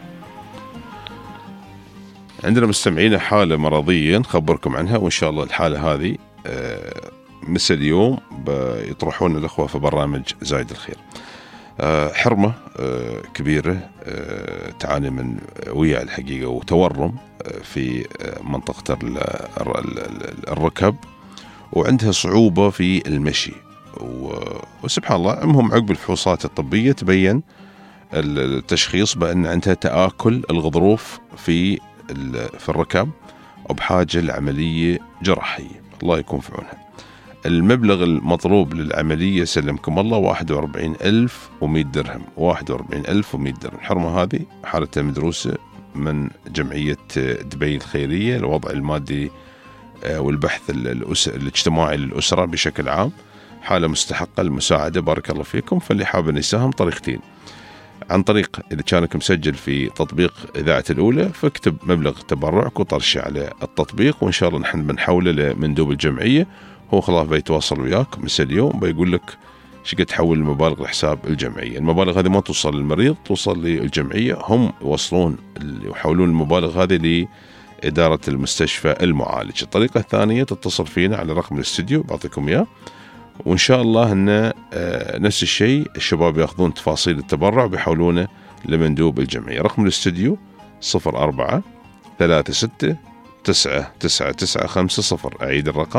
عندنا مستمعين حاله مرضيه نخبركم عنها، وان شاء الله الحاله هذه مساء اليوم بيطرحون الاخوه في برنامج زايد الخير. حرمه كبيره تعاني من ويا الحقيقه وتورم في منطقه الركب، وعندها صعوبه في المشي، وسبحان الله المهم عقب الفحوصات الطبيه تبين التشخيص بان عندها تآكل الغضروف في في الركب وبحاجه لعمليه جراحيه. الله يكون في عونها. المبلغ المطلوب للعمليه سلمكم الله واحد وأربعين ألف ومئة درهم. واحد وأربعين ألف ومئة درهم. الحرمه هذه حالتها مدروسه من جمعيه دبي الخيريه للوضع المادي والبحث الاجتماعي للاسره بشكل عام. حاله مستحقه المساعده بارك الله فيكم. فاللي حاب يساهم طريقتين: عن طريق إذا كانك مسجل في تطبيق إذاعة الأولى فاكتب مبلغ تبرعك وطرشه على التطبيق، وإن شاء الله نحن بنحوله لمندوب الجمعية. هو خلاص بيتواصل وياك مساء اليوم بيقول لك شو قد تحول المبالغ لحساب الجمعية. المبالغ هذه ما توصل للمريض، توصل للجمعية، هم يوصلون يحولون المبالغ هذه لإدارة المستشفى المعالج. الطريقة الثانية تتصل فينا على رقم الاستوديو بعطيكم إياه، وإن شاء الله أن نفس الشيء الشباب يأخذون تفاصيل التبرع وبيحولونه لمندوب الجمعية. رقم الاستوديو صفر أربعة ثلاثة ستة تسعة تسعة تسعة خمسة صفر. أعيد الرقم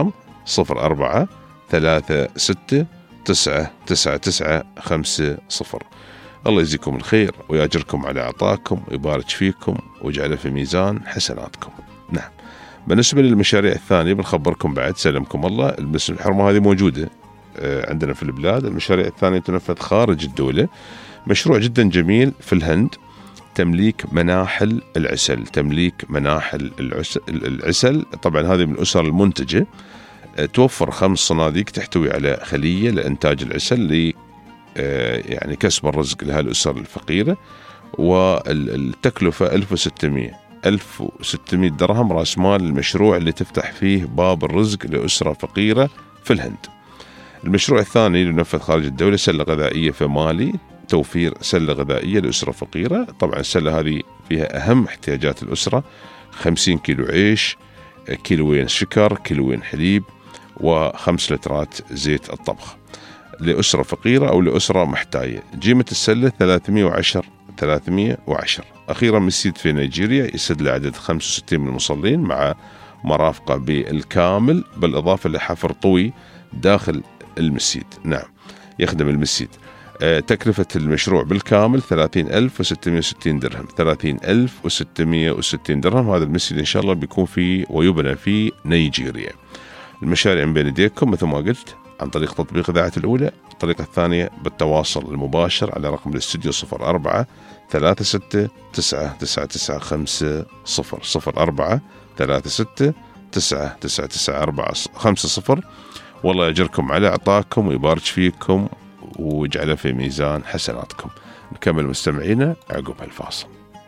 صفر أربعة ثلاثة ستة تسعة تسعة تسعة خمسة صفر. الله يجزيكم الخير ويأجركم على عطاكم ويبارك فيكم ويجعله في ميزان حسناتكم. نعم. بالنسبة للمشاريع الثانية بنخبركم بعد سلمكم الله، المسلم الحرمة هذه موجودة عندنا في البلاد. المشاريع الثانية تنفذ خارج الدولة. مشروع جدا جميل في الهند، تمليك مناحل العسل. تمليك مناحل العسل طبعا هذه من الأسر المنتجة، توفر خمس صناديق تحتوي على خلية لإنتاج العسل ل يعني كسب الرزق لهالأسر الفقيرة. والتكلفة ألف وستمائة ألف وستمائة درهم رأس مال المشروع اللي تفتح فيه باب الرزق لأسرة فقيرة في الهند. المشروع الثاني اللي ينفذ خارج الدولة سلة غذائية في مالي، توفير سلة غذائية لأسرة فقيرة. طبعا السلة هذه فيها أهم احتياجات الأسرة، خمسين كيلو عيش، كيلوين شكر، كيلوين حليب، وخمس لترات زيت الطبخ لأسرة فقيرة أو لأسرة محتاجة. قيمة السلة ثلاثمائة وعشرة ثلاثمائة وعشرة. أخيرا مسجد في نيجيريا يسد لعدد خمسة وستين من المصلين مع مرافقة بالكامل، بالإضافة لحفر طوي داخل المسجد. نعم، يخدم المسجد. آه تكلفة المشروع بالكامل ثلاثين ألف وستمائة وستين درهم. ثلاثين ألف وستمائة وستين درهم. هذا المسجد إن شاء الله بيكون فيه ويبنى في نيجيريا. المشاريع من بين يديكم مثل ما قلت عن طريق تطبيق إذاعة الأولى. الطريقة الثانية بالتواصل المباشر على رقم الاستوديو صفر أربعة ثلاثة ستة تسعة تسعة تسعة خمسة صفر صفر أربعة ثلاثة ستة تسعة تسعة تسعة أربعة خمسة صفر. والله يجركم على عطاكم ويبارك فيكم ويجعله في ميزان حسناتكم. نكمل مستمعينا عقب هالفاصل.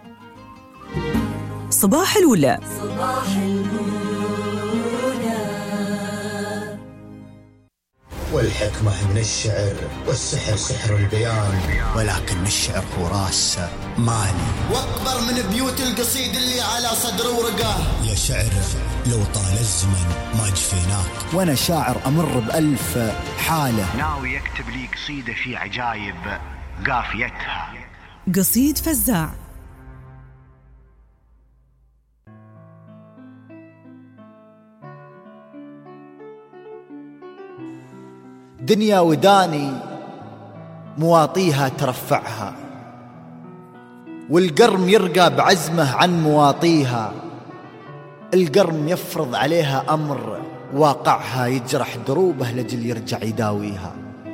صباح الأولى. صباح الأولى. والحكمة من الشعر والسحر سحر البيان، ولكن الشعر هو راس مالي واكبر من بيوت القصيد اللي على صدر ورقاه. يا شعر لو طال الزمن ما جفيناك، وانا شاعر امر بألف حالة، ناوي يكتب لي قصيدة في عجايب قافيتها. قصيد فزاع. دنيا وداني مواطيها ترفعها، والقرم يرقى بعزمه عن مواطيها. القرم يفرض عليها أمر واقعها، يجرح دروبه لجل يرجع يداويها.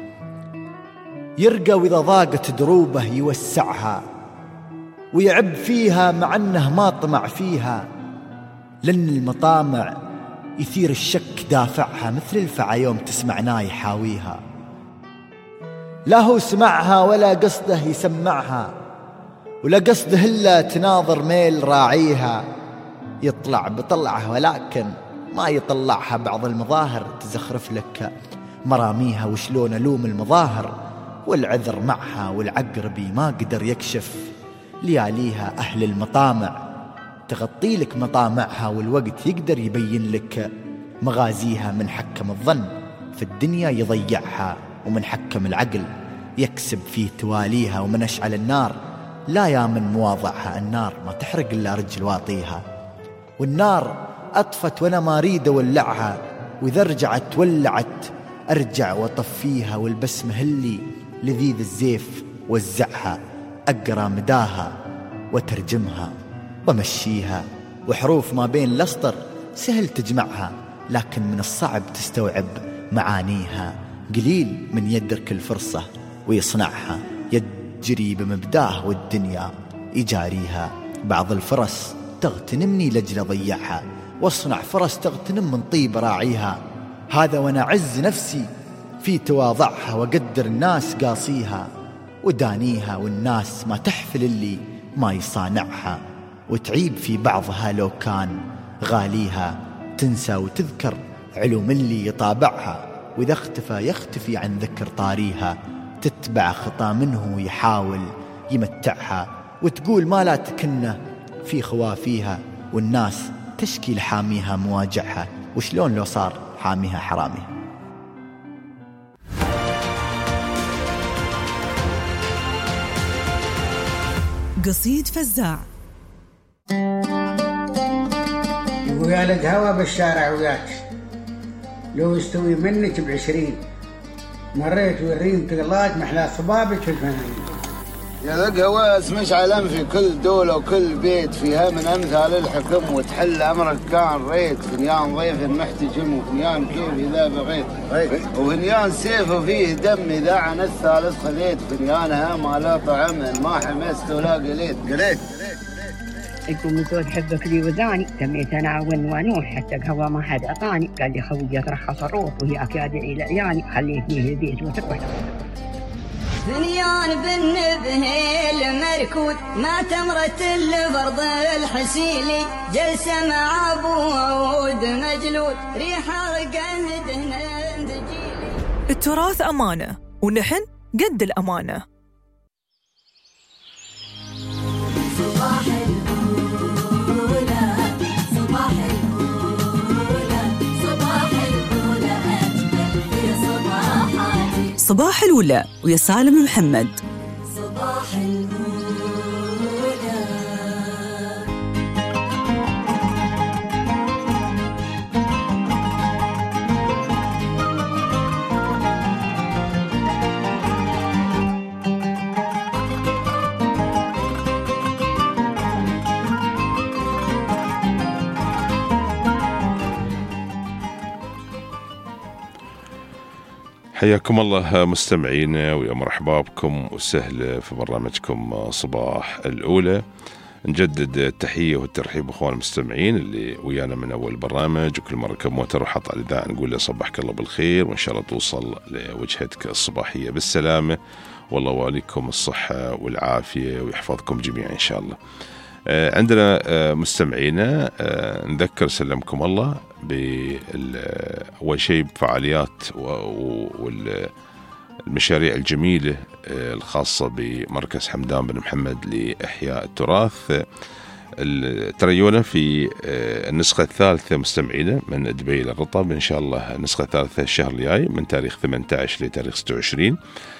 يرقى وإذا ضاقت دروبه يوسعها، ويعب فيها مع أنه ما طمع فيها، لأن المطامع يثير الشك دافعها، مثل الفعى يوم تسمعناه يحاويها. لا هو سمعها ولا قصده يسمعها، ولا قصده إلا تناظر ميل راعيها. يطلع بطلعه ولكن ما يطلعها، بعض المظاهر تزخرف لك مراميها. وشلون ألوم المظاهر والعذر معها، والعقربي ما قدر يكشف لياليها. أهل المطامع تغطي لك مطامعها، والوقت يقدر يبين لك مغازيها. من حكم الظن في الدنيا يضيعها، ومن حكم العقل يكسب فيه تواليها. ومن أشعل النار لا يامن مواضعها، النار ما تحرق إلا رجل واطيها. والنار أطفت وأنا ما أريد أولعها، وإذا رجعت ولعت أرجع وأطفيها. والبسمة اللي لذيذ الزيف وزعها، أقرأ مداها وترجمها ومشيها. وحروف ما بين الأسطر سهل تجمعها، لكن من الصعب تستوعب معانيها. قليل من يدرك الفرصة ويصنعها، يجري بمبداه والدنيا يجاريها. بعض الفرص تغتنمني لجل ضيعها، واصنع فرص تغتنم من طيب راعيها. هذا وانا عز نفسي في تواضعها، وقدر الناس قاصيها ودانيها. والناس ما تحفل اللي ما يصانعها، وتعيب في بعضها لو كان غاليها. تنسى وتذكر علوم اللي يطابعها، وإذا اختفى يختفي عن ذكر طاريها. تتبع خطا منه يحاول يمتعها، وتقول ما لا تكنه في خوافيها. والناس تشكي لحاميها مواجعها، وشلون لو صار حاميها حراميها. قصيد فزاع. ويا لد هوا بالشارع وياك، لو يستوي منك بعشرين. مريت والريم تغلات محلى صبابك في الفنانين. يا القهوة مش علم في كل دولة وكل بيت فيها من أمثال الحكم وتحل أمرك كان ريت. فنيان ضيف محتجم وفنيان كيف إذا بغيت، وفنيان سيف وفيه دم إذا عن الثالث خذيت. فنيانها ما لا طعم ما حمست ولا قليت قليت. يقوم زود حبك لي وذاني، تميت انا ونوح حتى قهوه ما حد اعطاني. قال لي خوي ترخص الروح وهي اكاد الى عياني، خليتني البيت وتروح. فنيان بالنبه المركود ما تمرت الا فرض الحسيلي. جلسه مع ابو عود مجلود ريحه قهدنا ذجيلي. التراث امانه ونحن قد الامانه. صباح الأولى صباح الأولى صباح الأولى أجمل في صباحاتي. صباح الأولى ويا سالم محمد. صباح الأولى. حياكم الله مستمعينا ويا مرحبا بكم وسهلا في برنامجكم صباح الأولى. نجدد التحية والترحيب أخوان المستمعين اللي ويانا من أول برنامج، وكل مرة كم موتر وحط على الإذاعة نقول له صبحك الله بالخير وإن شاء الله توصل لوجهتك الصباحية بالسلامة، والله واليكم الصحة والعافية ويحفظكم جميعا إن شاء الله. عندنا مستمعينا نذكر سلمكم الله أول شيء بفعاليات والمشاريع الجميلة الخاصة بمركز حمدان بن محمد لإحياء التراث. تريونا في النسخة الثالثة مستمعينا من دبي للرطب إن شاء الله، النسخة الثالثة الشهر الجاي من تاريخ ثمانية عشر لتاريخ ستة وعشرين،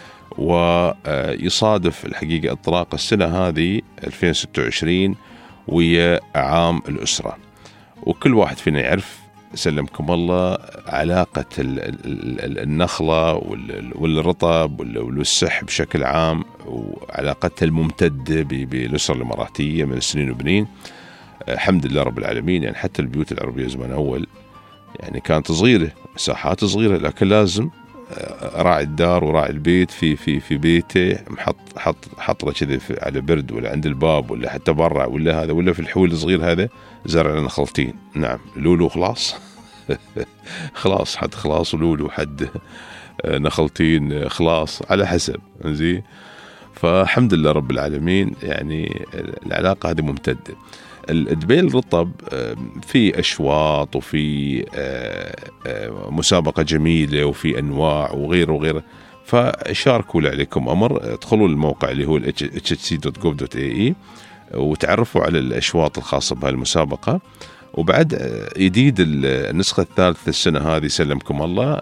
ويصادف الحقيقة اطلاق السنة هذه ألفين وستة وعشرين ويا عام الأسرة. وكل واحد فينا يعرف سلمكم الله علاقة النخلة والرطب والسح بشكل عام وعلاقتها الممتدة بالأسرة الإماراتية من سنين وبنين. الحمد لله رب العالمين. يعني حتى البيوت العربية زمان أول يعني كانت صغيرة، مساحات صغيرة، لكن لازم راعي الدار وراعي البيت في في في بيته محط حط حطره كذا على برد ولا عند الباب ولا حتى برا ولا هذا ولا في الحول الصغير هذا زرع لنا نخلتين. نعم لولو خلاص خلاص حد خلاص ولولو حد نخلتين خلاص على حسب زين. فالحمد لله رب العالمين يعني العلاقة هذه ممتدة. الدبيل الرطب في أشواط وفي مسابقة جميلة وفي أنواع وغيره وغيره، فشاركوا عليكم أمر. ادخلوا الموقع اللي هو اتش اتش سي دوت جوف دوت اي اي وتعرفوا على الأشواط الخاصة بهالمسابقة. وبعد جديد النسخة الثالثة السنة هذه سلمكم الله،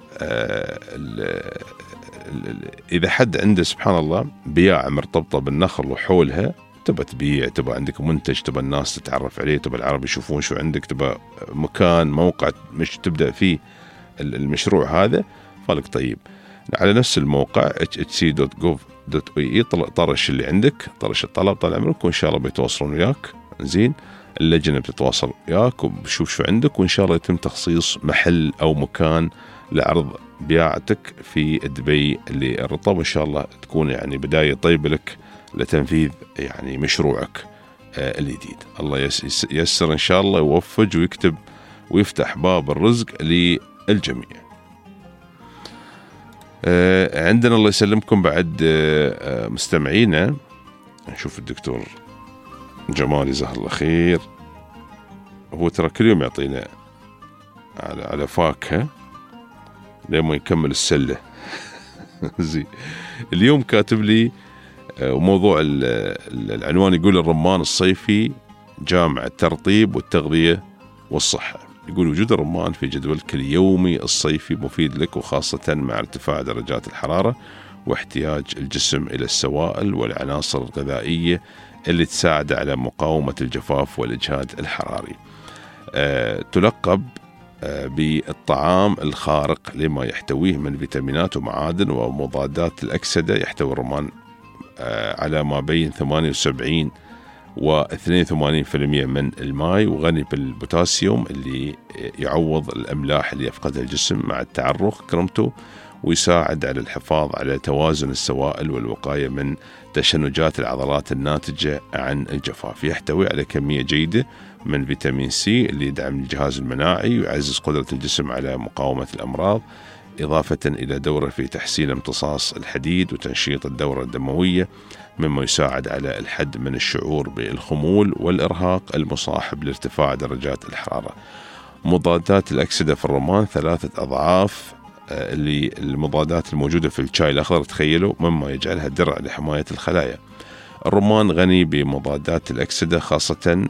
إذا حد عنده سبحان الله بياع مرتبطة بالنخل وحولها، تبى تبيع، تبى عندك منتج، تبى الناس تتعرف عليه، تبى العرب يشوفون شو عندك، تبى مكان موقع مش تبدأ فيه المشروع هذا، فالك طيب على نفس الموقع اتش اتش سي دوت جوف دوت اي اي طرش اللي عندك، طرش الطلب طال عمرك، وإن شاء الله بيتواصلون وياك. زين اللجنة بتتواصل وياك وبشوف شو عندك، وإن شاء الله يتم تخصيص محل أو مكان لعرض بياعتك في دبي للرطب، وإن شاء الله تكون يعني بداية طيبة لك لتنفيذ يعني مشروعك آه الجديد. الله ييسر إن شاء الله، يوفق ويكتب ويفتح باب الرزق للجميع. آه عندنا الله يسلمكم بعد آه مستمعينا. نشوف الدكتور جمال جزاه الله خير، هو ترى كل يوم يعطينا على على فاكهة لما يكمل السلة. زي اليوم كاتب لي وموضوع العنوان يقول الرمان الصيفي جامع الترطيب والتغذية والصحة. يقول وجود الرمان في جدولك اليومي الصيفي مفيد لك، وخاصة مع ارتفاع درجات الحرارة واحتياج الجسم إلى السوائل والعناصر الغذائية اللي تساعد على مقاومة الجفاف والإجهاد الحراري. أه تلقب بالطعام الخارق لما يحتويه من فيتامينات ومعادن ومضادات الأكسدة. يحتوي الرمان على ما بين ثمانية وسبعين واثنين وثمانين بالمئة من الماء، وغني بالبوتاسيوم اللي يعوض الأملاح اللي يفقدها الجسم مع التعرق كرمته، ويساعد على الحفاظ على توازن السوائل والوقاية من تشنجات العضلات الناتجة عن الجفاف. يحتوي على كمية جيدة من فيتامين سي اللي يدعم الجهاز المناعي ويعزز قدرة الجسم على مقاومة الأمراض، إضافة إلى دوره في تحسين امتصاص الحديد وتنشيط الدورة الدموية، مما يساعد على الحد من الشعور بالخمول والإرهاق المصاحب لارتفاع درجات الحرارة. مضادات الأكسدة في الرمان ثلاثة أضعاف اللي المضادات الموجودة في الشاي الأخضر، تخيلوا، مما يجعلها درع لحماية الخلايا. الرمان غني بمضادات الأكسدة خاصة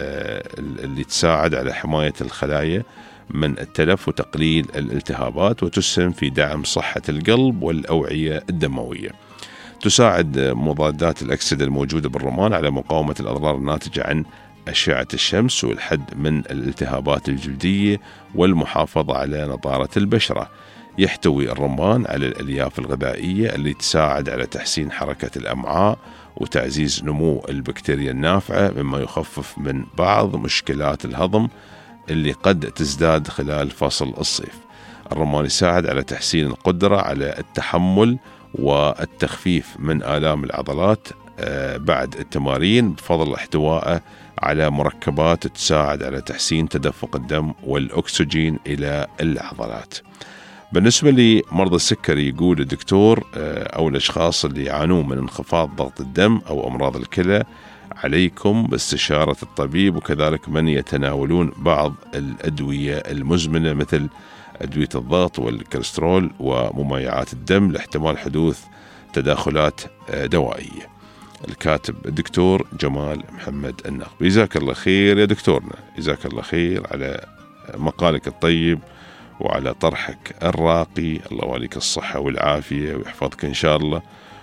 اللي تساعد على حماية الخلايا من التلف وتقليل الالتهابات، وتسهم في دعم صحة القلب والأوعية الدموية. تساعد مضادات الأكسدة الموجودة بالرمان على مقاومة الأضرار الناتجة عن أشعة الشمس والحد من الالتهابات الجلدية والمحافظة على نضارة البشرة. يحتوي الرمان على الألياف الغذائية اللي تساعد على تحسين حركة الأمعاء وتعزيز نمو البكتيريا النافعة، مما يخفف من بعض مشكلات الهضم اللي قد تزداد خلال فصل الصيف. الرمان يساعد على تحسين القدرة على التحمل والتخفيف من آلام العضلات بعد التمارين بفضل احتوائه على مركبات تساعد على تحسين تدفق الدم والأكسجين إلى العضلات. بالنسبة لمرضى السكري، يقول الدكتور أو الأشخاص اللي يعانون من انخفاض ضغط الدم أو أمراض الكلى عليكم باستشارة الطبيب، وكذلك من يتناولون بعض الأدوية المزمنة مثل أدوية الضغط والكوليسترول ومميعات الدم لاحتمال حدوث تداخلات دوائية. الكاتب الدكتور جمال محمد النقبي. جزاك الله خير يا دكتورنا، جزاك الله خير على مقالك الطيب وعلى طرحك الراقي. الله يواليك الصحة والعافية ويحفظك إن شاء الله،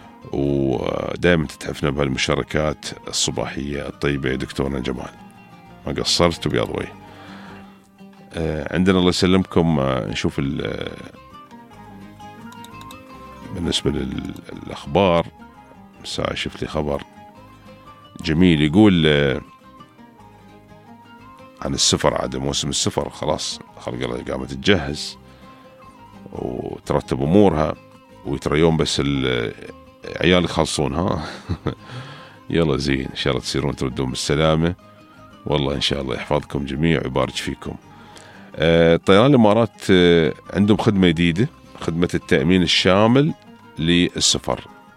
ودائما تتحفنا بهالمشاركات الصباحية الطيبة يا دكتورنا جمال، ما قصرت وبياض وجه. عندنا الله يسلمكم نشوف بالنسبة للأخبار. مساء شوف لي خبر جميل يقول عن السفر. عاد موسم السفر خلاص، خلق الله قامت تجهز وترتب أمورها، وترى يوم بس العيال يخلصون ها يلا زين إن شاء الله تصيرون تردون بالسلامة، والله إن شاء الله يحفظكم جميع ويبارك فيكم. طيران الإمارات عندهم خدمة جديدة، خدمة التأمين الشامل للسفر.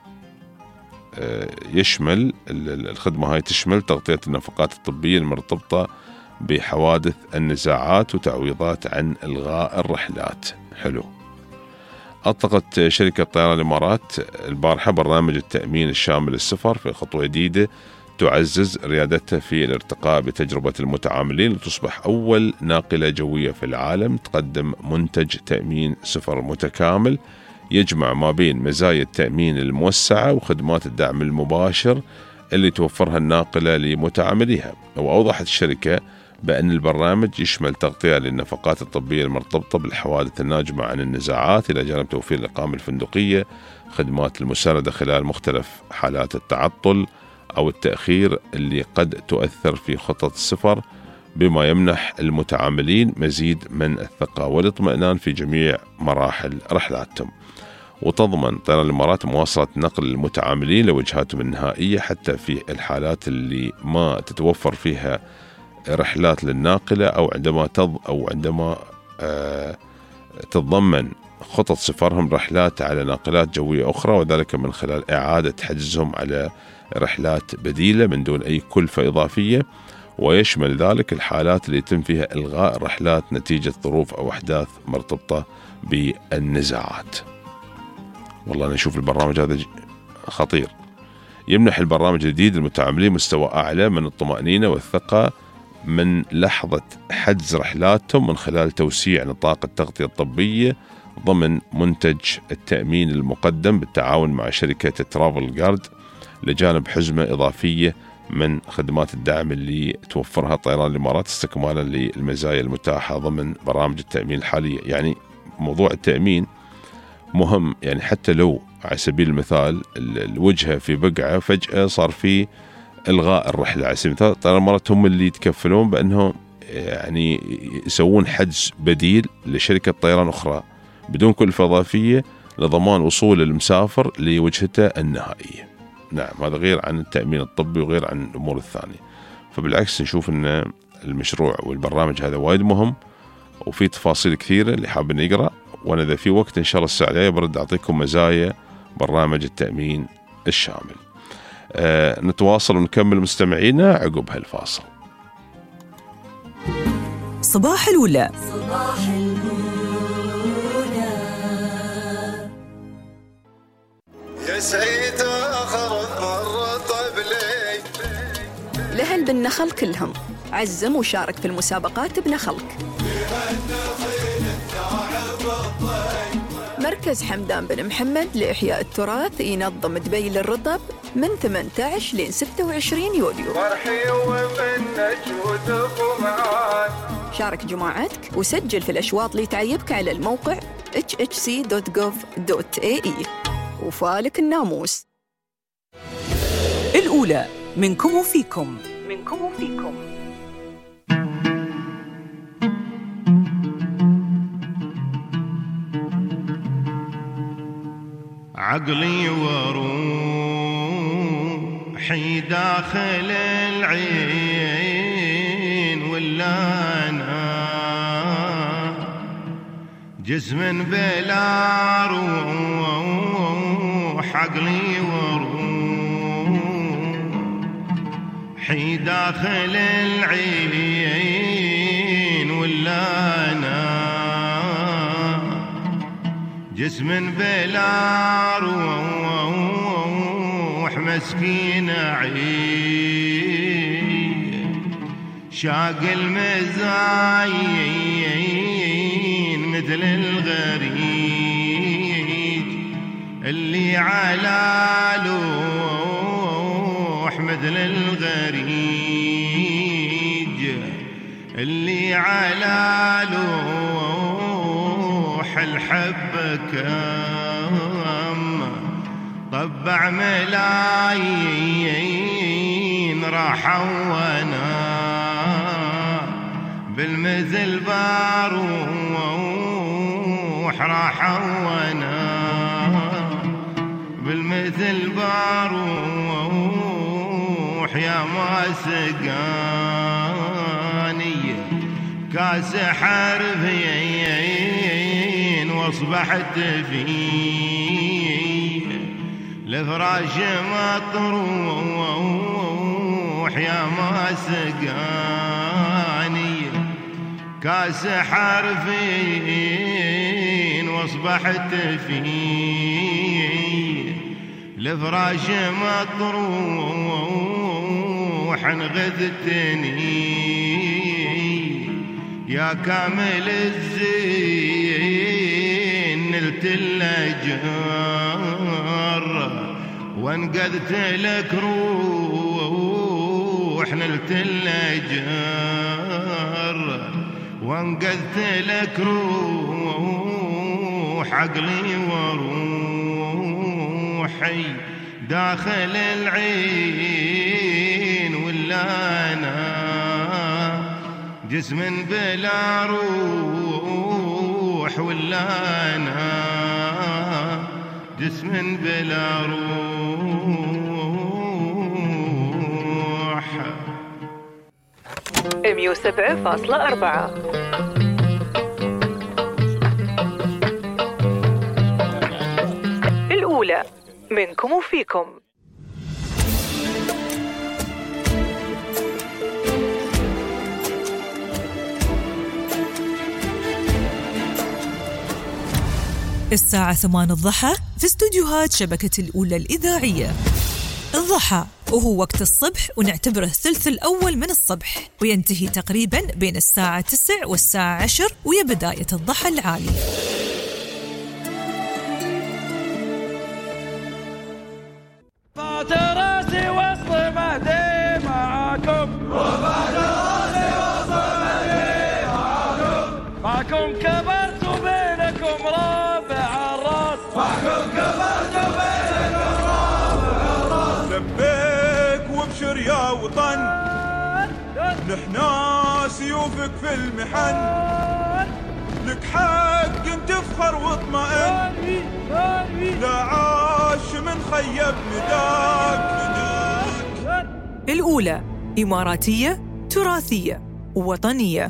يشمل الخدمة هاي تشمل تغطية النفقات الطبية المرتبطة بحوادث النزاعات وتعويضات عن إلغاء الرحلات. حلو. أطلقت شركة طيران الإمارات البارحة برنامج التأمين الشامل للسفر في خطوة جديدة تعزز ريادتها في الارتقاء بتجربة المتعاملين لتصبح أول ناقلة جوية في العالم تقدم منتج تأمين سفر متكامل يجمع ما بين مزايا التأمين الموسعة وخدمات الدعم المباشر اللي توفرها الناقلة لمتعامليها. وأوضحت الشركة بأن البرنامج يشمل تغطية للنفقات الطبية المرتبطة بالحوادث الناجمة عن النزاعات، إلى جانب توفير الإقامة الفندقية، خدمات المساندة خلال مختلف حالات التعطل أو التأخير اللي قد تؤثر في خطط السفر، بما يمنح المتعاملين مزيد من الثقة والاطمئنان في جميع مراحل رحلاتهم. وتضمن طيران الإمارات مواصلة نقل المتعاملين لوجهاتهم النهائية حتى في الحالات اللي ما تتوفر فيها رحلات للناقلة، أو عندما تض أو عندما آه تتضمن خطط سفرهم رحلات على ناقلات جوية أخرى، وذلك من خلال إعادة حجزهم على رحلات بديلة من دون أي كلفة إضافية. ويشمل ذلك الحالات اللي يتم فيها إلغاء رحلات نتيجة ظروف أو أحداث مرتبطة بالنزاعات. والله نشوف البرنامج هذا خطير. يمنح البرنامج الجديد المتعاملين مستوى أعلى من الطمأنينة والثقة من لحظة حجز رحلاتهم من خلال توسيع نطاق التغطية الطبية ضمن منتج التأمين المقدم بالتعاون مع شركة ترافل جارد، لجانب حزمة إضافية من خدمات الدعم اللي توفرها طيران الإمارات استكمالا للمزايا المتاحة ضمن برامج التأمين الحالية. يعني موضوع التأمين مهم، يعني حتى لو على سبيل المثال الوجهة في بقعة فجأة صار في إلغاء الرحلة على سبيل المثال، طيران الإمارات هم اللي يتكفلون بأنهم يعني يسوون حجز بديل لشركة طيران أخرى بدون كلفة إضافية لضمان وصول المسافر لوجهته النهائية. نعم، هذا غير عن التأمين الطبي وغير عن الأمور الثانية. فبالعكس نشوف أن المشروع والبرنامج هذا وايد مهم وفي تفاصيل كثيرة اللي حاب نقرأ، وأنا إذا في وقت إن شاء الله الساعة الجاية برد أعطيكم مزايا برنامج التأمين الشامل. آه نتواصل ونكمل مستمعينا عقب هالفاصل. صباح الولا. صباح الولا يا سعيد آخر مرة طبلي لهل بالنخل كلهم عزم وشارك في المسابقات بنخلك. مركز حمدان بن محمد لإحياء التراث ينظم دبيل الرطب من ثمانية عشر لين ستة وعشرين يوليو. فرحي ومنك وتقمعان. شارك جماعتك وسجل في الأشواط اللي تعيبك على الموقع إتش إتش سي دوت جوف دوت إيه إي. وفالك الناموس. الأولى منكم وفيكم. منكم وفيكم. عقلي وروحي داخل العين ولا أنا جسم بلا روح. عقلي وروحي داخل العين ولا أنا جسم بلا روح. مسكين عين شاق المزاين مثل الغريج اللي على لوح. مثل الغريج اللي على لوح. الحب كم طبع ملايين راحوا وانا بالمثل باروح. راحوا وانا بالمثل باروح. يا ما سقاني كاس حرفين واصبحت فيه الفراش مطروح. يا ما سقاني كاس حرفين واصبحت فيه الفراش مطروح. انغذتني يا كامل الزين نلت الأجر وانقذت لك روح. نلت الأجر وانقذت لك روح. عقلي وروحي داخل العين ولا أنا جسم بلا روح. ولا أنا جسم بلا روح. مية وسبعة فاصلة أربعة. الأولى منكم وفيكم. الساعة ثمان الضحى في استوديوهات شبكة الأولى الإذاعية. الضحى وهو وقت الصبح ونعتبره الثلث الأول من الصبح وينتهي تقريبا بين الساعة تسع والساعة عشر ويا بداية الضحى العالي. طات راسي وسط مهدي الوطن، نحنا سيوفك في المحن، لك حق تفخر واطمئن، لا عاش من خيب نداك. الأولى إماراتية، تراثية، وطنية.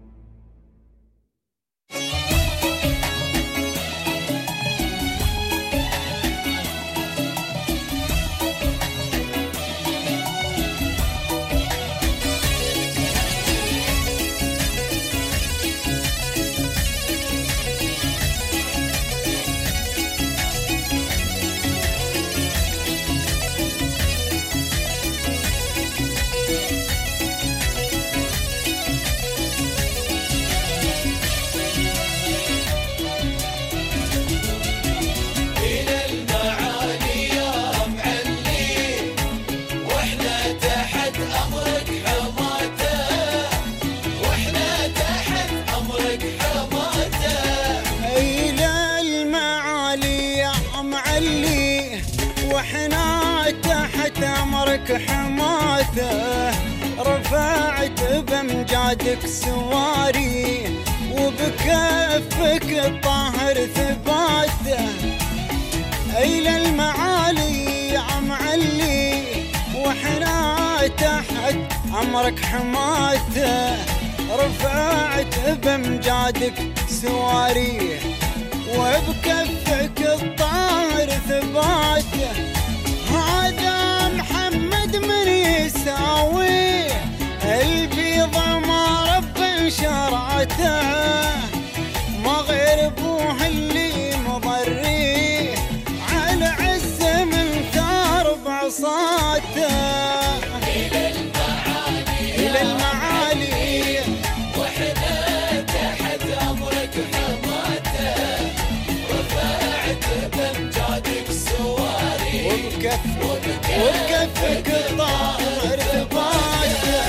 حماته رفعت بامجادك سواري وبكفك الطاهر ثباته. ايل المعالي يا عم علي واحنا تحت امرك حماته رفعت بامجادك سواري وبكفك الطاهر ثباته. هذا محمد من يساوي البيضة ما رب شرعته ما غير ابوه اللي مضري على عز من ثار بعصاته. إلى المعالي إلى المعالي وحنا تحت أمرك حماته رفعت بامجادك سواري وبكفك وبكفك الطاهر ثباته.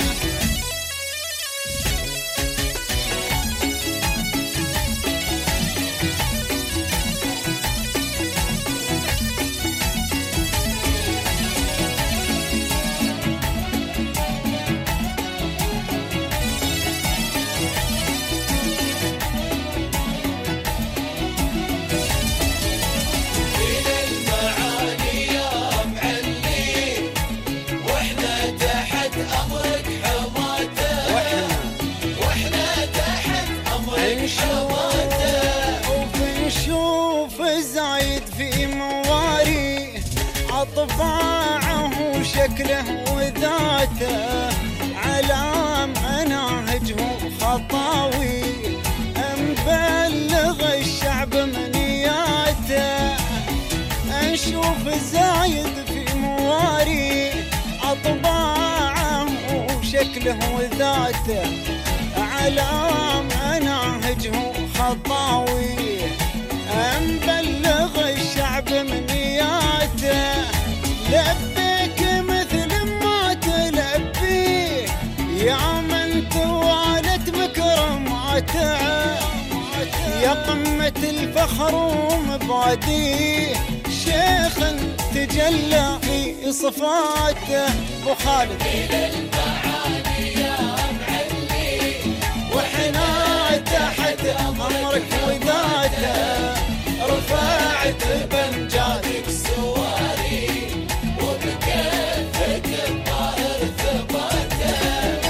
طباعه وشكله وذاته على مناهجه خطاوي مبلغ الشعب منياته. نشوف زايد في مواري أطباعه وشكله وذاته على مناهجه خطاوي مبلغ الشعب منياته. لبيك مثل ما تلبيه يا من توالت بكرماته يا قمة الفخر ومباديه شيخ تجلى في صفاته. ابو خالد إلى المعالي يا معلي وحنا تحت امرك وذاته رفعت بامجادك سواري وبكفك الطاهر ثباته.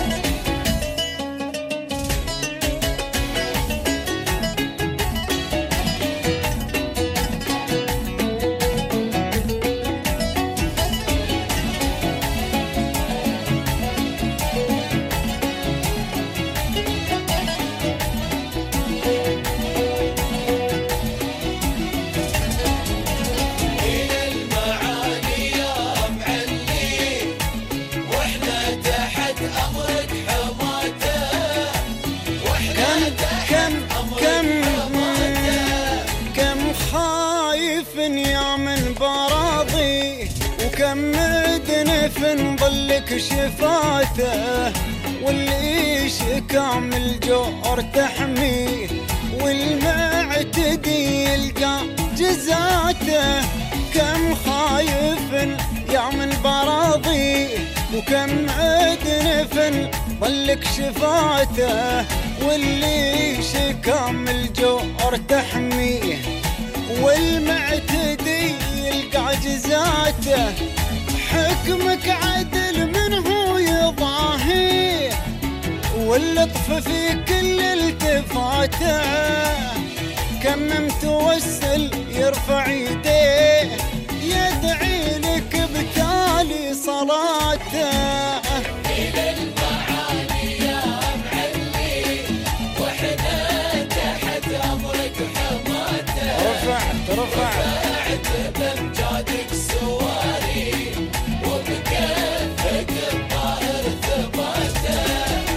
كم مدنف ظلك شفاته واللي شكام الجور تحميه والمعتدي يلقى جزاته. كم خايف يا من براضي وكم عدن فن ظلك شفاته، واللي شكا من الجوع تحميه، والمعتدي يلقى جزاته، حكمك عدل منه يضاهيه، واللطف في كل التفاته، كم متوسل يرفع يديه يدعي لك بتالي صلاته. إلى المعالي يا معلي وحنا تحت أمرك حماته، رفعت رفعت بأمجادك سواري وبكفك الطاهر ثباته.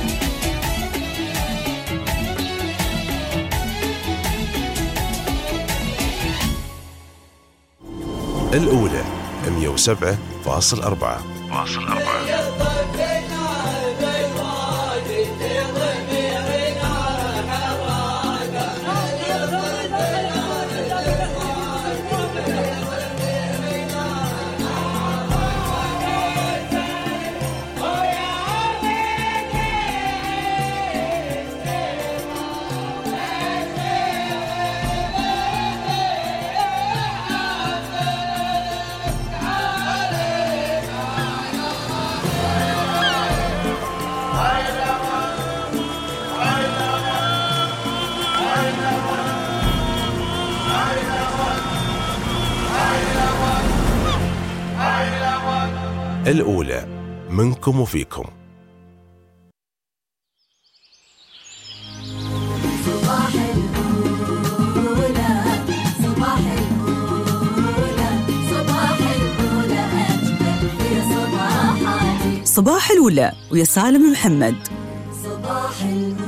الأولى مئة وسبعة فاصل أربعة فاصل أربعة. الأولى منكم وفيكم. صباح الأولى صباح الأولى صباح الأولى أجمل في صباحاتي. صباح الأولى ويا سالم محمد. صباح الأولى.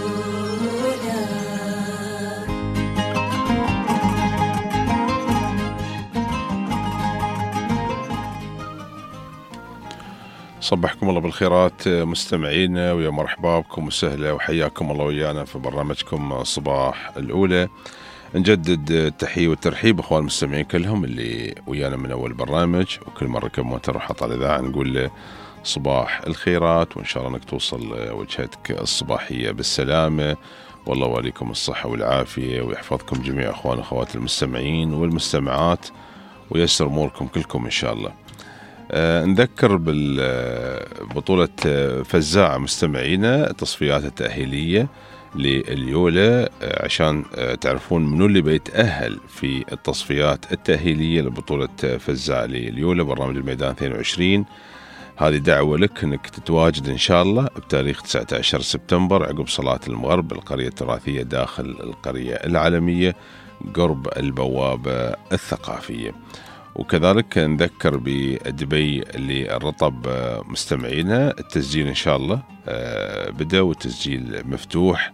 صبحكم الله بالخيرات مستمعينا، ويا مرحبا بكم وسهلا وحياكم الله ويانا في برنامجكم صباح الأولى. نجدد التحية والترحيب أخوان المستمعين كلهم اللي ويانا من أول برنامج، وكل مرة كم موتر وحط على الإذاعة نقول له صباح الخيرات، وإن شاء الله أنك توصل وجهتك الصباحية بالسلامة، والله وعليكم الصحة والعافية، ويحفظكم جميع أخوان وأخوات المستمعين والمستمعات، ويسر أموركم كلكم إن شاء الله. أه نذكر بالبطولة فزاعة مستمعينا التصفيات التأهيلية لليولة، أه عشان أه تعرفون منو اللي بيتأهل في التصفيات التأهيلية لبطولة فزاعة لليولة برنامج الميدان اثنين وعشرين. هذه دعوة لك انك تتواجد ان شاء الله بتاريخ تسعة عشر سبتمبر عقب صلاة المغرب بالقرية التراثية داخل القرية العالمية قرب البوابة الثقافية. وكذلك نذكر بدبي للرطب مستمعينا التسجيل إن شاء الله بدأ، والتسجيل مفتوح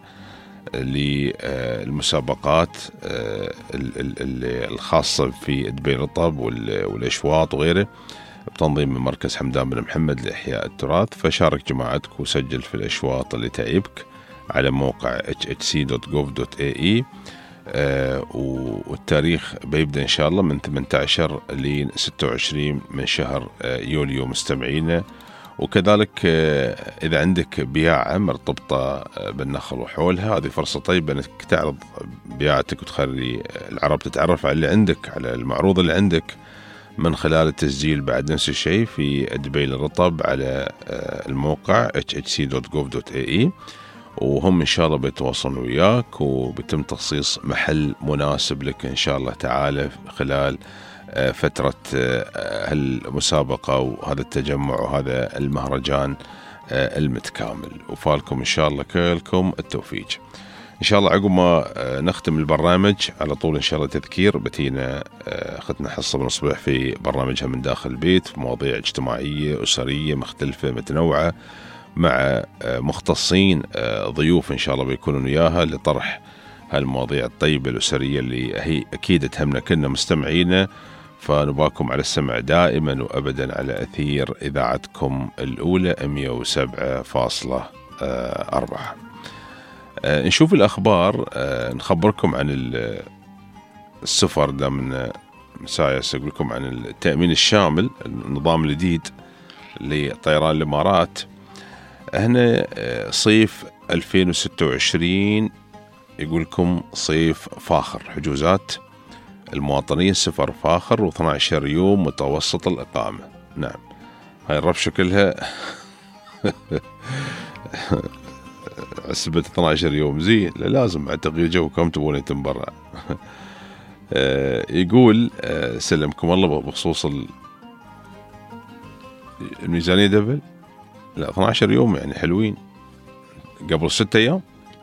للمسابقات الخاصة في دبي الرطب والأشواط وغيره بتنظيم من مركز حمدان بن محمد لإحياء التراث. فشارك جماعتك وسجل في الأشواط اللي تعيبك على موقع إتش إتش سي دوت جوف دوت إيه إي. آه والتاريخ بيبدأ إن شاء الله من ثمانية عشر ل ستة وعشرين من شهر آه يوليو مستمعينا. وكذلك آه إذا عندك بياعة مرتبطة آه بالنخل وحولها، هذه فرصة طيبة أنك تعرض بياعتك وتخلي العرب تتعرف على اللي عندك، على المعروض اللي عندك، من خلال التسجيل بعد نفس الشيء في دبي الرطب على آه الموقع إتش إتش سي دوت جوف دوت إيه إي. وهم إن شاء الله بيتواصلون وياك، وبيتم تخصيص محل مناسب لك إن شاء الله تعالى خلال فترة هالمسابقة وهذا التجمع وهذا المهرجان المتكامل. وفالكم إن شاء الله كلكم التوفيق إن شاء الله. عقب ما نختم البرنامج على طول إن شاء الله تذكير بتينا أخذنا حصة من الصبح في برنامجها من داخل البيت في مواضيع اجتماعية أسرية مختلفة متنوعة مع مختصين ضيوف إن شاء الله بيكونوا وياها لطرح هالمواضيع الطيبة الأسرية اللي هي أكيد تهمنا كلنا مستمعينا. فنباكم على السمع دائما وأبدا على أثير إذاعتكم الأولى مئة وسبعة فاصلة أربعة. نشوف الأخبار، نخبركم عن السفر دامنا مسايس، أقول لكم عن التأمين الشامل، النظام الجديد لطيران الإمارات. هنا صيف ألفين وستة وعشرين يقول لكم صيف فاخر، حجوزات المواطنين سفر فاخر واثني عشر يوم متوسط الإقامة. نعم، هاي الربشة كلها عسبة اثني عشر يوم زين، لازم مع تغيير جو كم تبون يتم برا. يقول سلمكم الله بخصوص الميزانية دبل، لا اثني عشر يوم يعني حلوين قبل ستة أيام.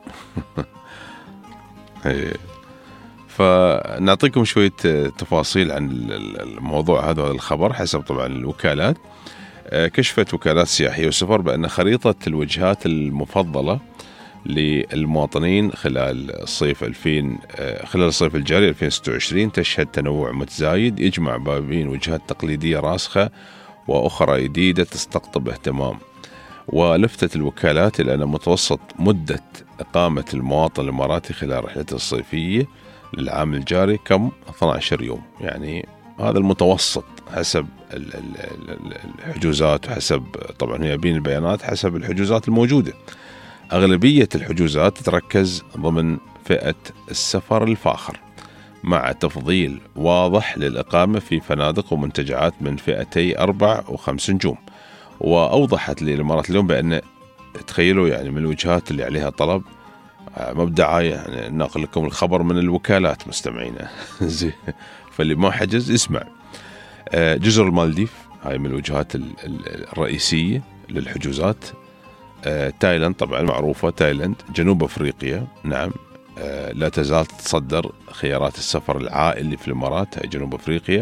فنعطيكم شوية تفاصيل عن الموضوع هذا الخبر. حسب طبعا الوكالات، كشفت وكالات سياحية وسفر بأن خريطة الوجهات المفضلة للمواطنين خلال الصيف ألفين خلال الصيف الجاري ألفين وستة وعشرين تشهد تنوع متزايد يجمع بين وجهات تقليدية راسخة وأخرى جديدة تستقطب اهتمام. ولفتت الوكالات إلى أن متوسط مدة إقامة المواطن الإماراتي خلال رحلته الصيفية للعام الجاري كم اثني عشر يوم، يعني هذا المتوسط حسب الحجوزات وحسب طبعا هي بين البيانات حسب الحجوزات الموجودة. أغلبية الحجوزات تتركز ضمن فئة السفر الفاخر مع تفضيل واضح للإقامة في فنادق ومنتجعات من فئتي أربع وخمس نجوم. وأوضحت للإمارات اليوم بأن تخيلوا يعني من الوجهات اللي عليها طلب مبدعة، يعني ناقل لكم الخبر من الوكالات مستمعينا. فاللي ما حجز اسمع. جزر المالديف هاي من الوجهات الرئيسية للحجوزات. تايلاند طبعا معروفة، تايلاند. جنوب أفريقيا نعم لا تزال تتصدر خيارات السفر العائلي في الإمارات، هاي جنوب أفريقيا،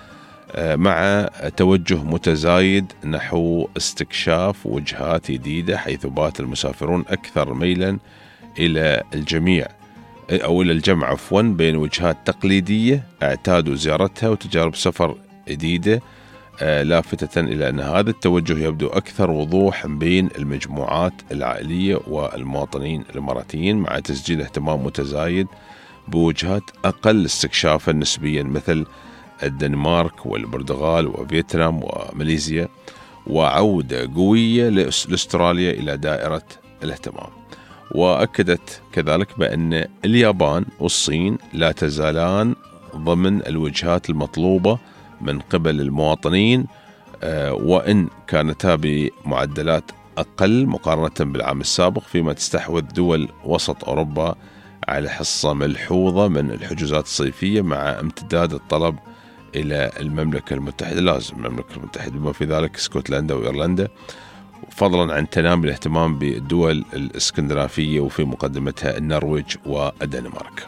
مع توجه متزايد نحو استكشاف وجهات جديدة، حيث بات المسافرون أكثر ميلا إلى الجميع أو إلى الجمع عفوا بين وجهات تقليدية اعتادوا زيارتها وتجارب سفر جديدة، لافتة إلى أن هذا التوجه يبدو أكثر وضوح بين المجموعات العائلية والمواطنين الإماراتيين، مع تسجيل اهتمام متزايد بوجهات أقل استكشافا نسبيا مثل الدنمارك والبرتغال وفيتنام وماليزيا، وعودة قوية لأستراليا إلى دائرة الاهتمام. وأكدت كذلك بأن اليابان والصين لا تزالان ضمن الوجهات المطلوبة من قبل المواطنين، وإن كانتا بمعدلات أقل مقارنة بالعام السابق، فيما تستحوذ دول وسط أوروبا على حصة ملحوظة من الحجوزات الصيفية مع امتداد الطلب إلى المملكة المتحدة. لازم المملكة المتحدة بما في ذلك اسكتلندا وإيرلندا، فضلا عن تنامي الاهتمام بالدول الاسكندنافية وفي مقدمتها النرويج والدنمارك.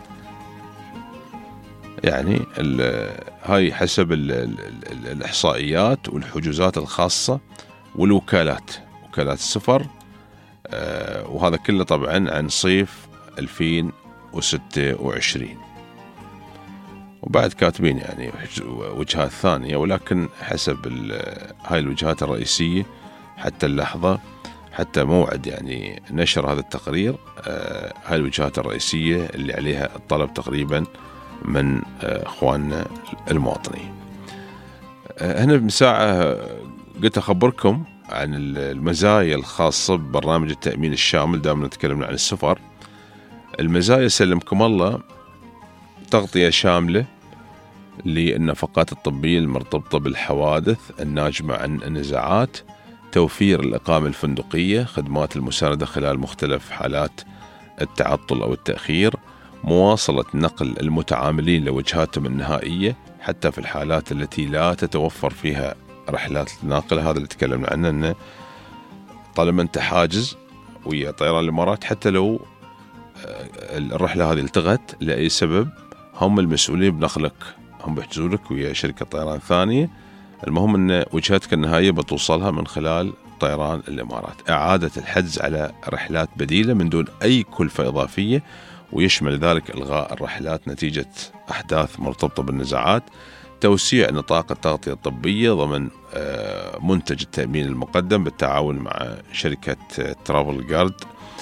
يعني هاي حسب ال ال ال الإحصائيات والحجوزات الخاصة والوكالات، وكالات السفر. آه وهذا كله طبعا عن صيف ألفين وستة وعشرين. وبعد كاتبين يعني وجهات ثانية، ولكن حسب هاي الوجهات الرئيسية حتى اللحظة، حتى موعد يعني نشر هذا التقرير، آه هاي الوجهات الرئيسية اللي عليها الطلب تقريبا من اخواننا المواطنين. هنا بساعة قلت اخبركم عن المزايا الخاصة ببرنامج التأمين الشامل. دائما نتكلم عن السفر. المزايا سلمكم الله تغطية شاملة للنفقات الطبية المرتبطة بالحوادث الناجمة عن النزاعات، توفير الإقامة الفندقية، خدمات المساندة خلال مختلف حالات التعطل أو التأخير، مواصلة نقل المتعاملين لوجهاتهم النهائية حتى في الحالات التي لا تتوفر فيها رحلات الناقلة. هذا اللي تكلمنا عنه، أنه طالما أنت حاجز ويا طيران الإمارات حتى لو الرحلة هذه التغت لأي سبب، هم المسؤولين بنقلك، هم بيحجزوا لك ويا شركة طيران ثانية. المهم أن وجهتك النهائية بتوصلها من خلال طيران الإمارات. إعادة الحجز على رحلات بديلة من دون أي كلفة إضافية، ويشمل ذلك إلغاء الرحلات نتيجة أحداث مرتبطة بالنزاعات. توسيع نطاق التغطية الطبية ضمن منتج التأمين المقدم بالتعاون مع شركة ترافل جارد.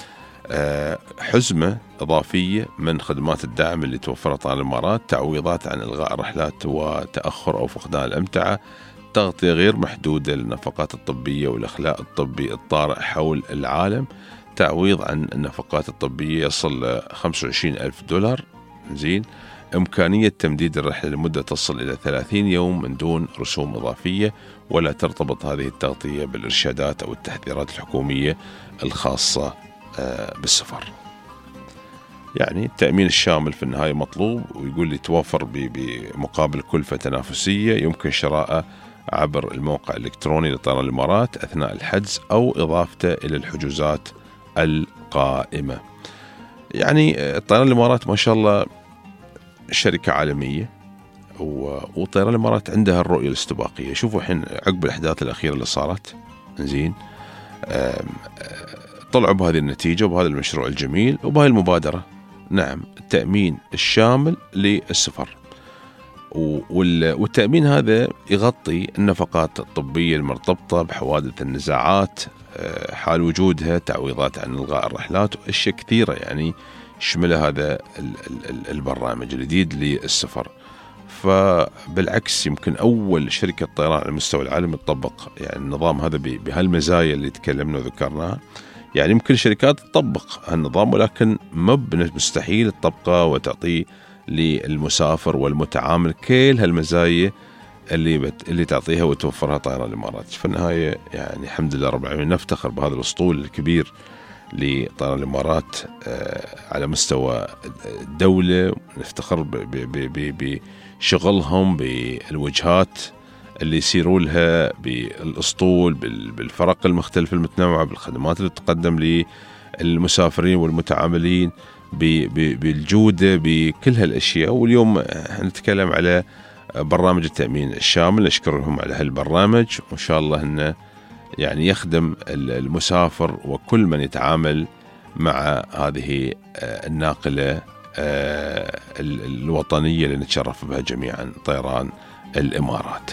حزمة إضافية من خدمات الدعم اللي توفرت على الإمارات، تعويضات عن إلغاء الرحلات وتأخر أو فقدان الأمتعة، تغطية غير محدودة للنفقات الطبية والإخلاء الطبي الطارئ حول العالم، تعويض عن النفقات الطبية يصل ل خمسة وعشرين ألف دولار. زين، إمكانية تمديد الرحلة لمدة تصل إلى ثلاثين يوم من دون رسوم إضافية، ولا ترتبط هذه التغطية بالإرشادات أو التحذيرات الحكومية الخاصة بالسفر. يعني التأمين الشامل في النهاية مطلوب، ويقول لي توفر بمقابل كلفة تنافسية يمكن شراءه عبر الموقع الإلكتروني لطيران الإمارات أثناء الحجز أو إضافته إلى الحجوزات القائمة. يعني طيران الإمارات ما شاء الله شركة عالمية، وطيران الإمارات عندها الرؤية الاستباقية. شوفوا الحين عقب الأحداث الأخيرة اللي صارت، زين، طلعوا بهذه النتيجة وبهذا المشروع الجميل وبهذه المبادرة. نعم، التأمين الشامل للسفر، والتأمين هذا يغطي النفقات الطبية المرتبطة بحوادث النزاعات حال وجودها، تعويضات عن إلغاء الرحلات وأشياء كثيرة يعني يشملها هذا البرنامج الجديد للسفر. فبالعكس يمكن أول شركة طيران على مستوى العالم تطبق يعني النظام هذا بهالمزايا اللي تكلمنا وذكرناها. يعني يمكن الشركات تطبق هالنظام، ولكن ما مستحيل تطبقه وتعطيه للمسافر والمتعامل كل هالمزايا اللي بت... اللي تعطيها وتوفرها طيران الإمارات. في النهاية يعني الحمد لله رب العالمين نفتخر بهذا الأسطول الكبير لطيران الإمارات على مستوى الدولة، نفتخر ب... ب... ب... بشغلهم، بالوجهات اللي يسيروا لها، بالأسطول، بالفرق المختلفة المتنوعة، بالخدمات اللي تقدم للمسافرين والمتعاملين، بالجودة، بكل هالأشياء. واليوم نتكلم على برنامج التأمين الشامل، نشكرهم على هالبرنامج، وإن شاء الله أنه يعني يخدم المسافر وكل من يتعامل مع هذه الناقلة الوطنية اللي نتشرف بها جميعا، طيران الإمارات.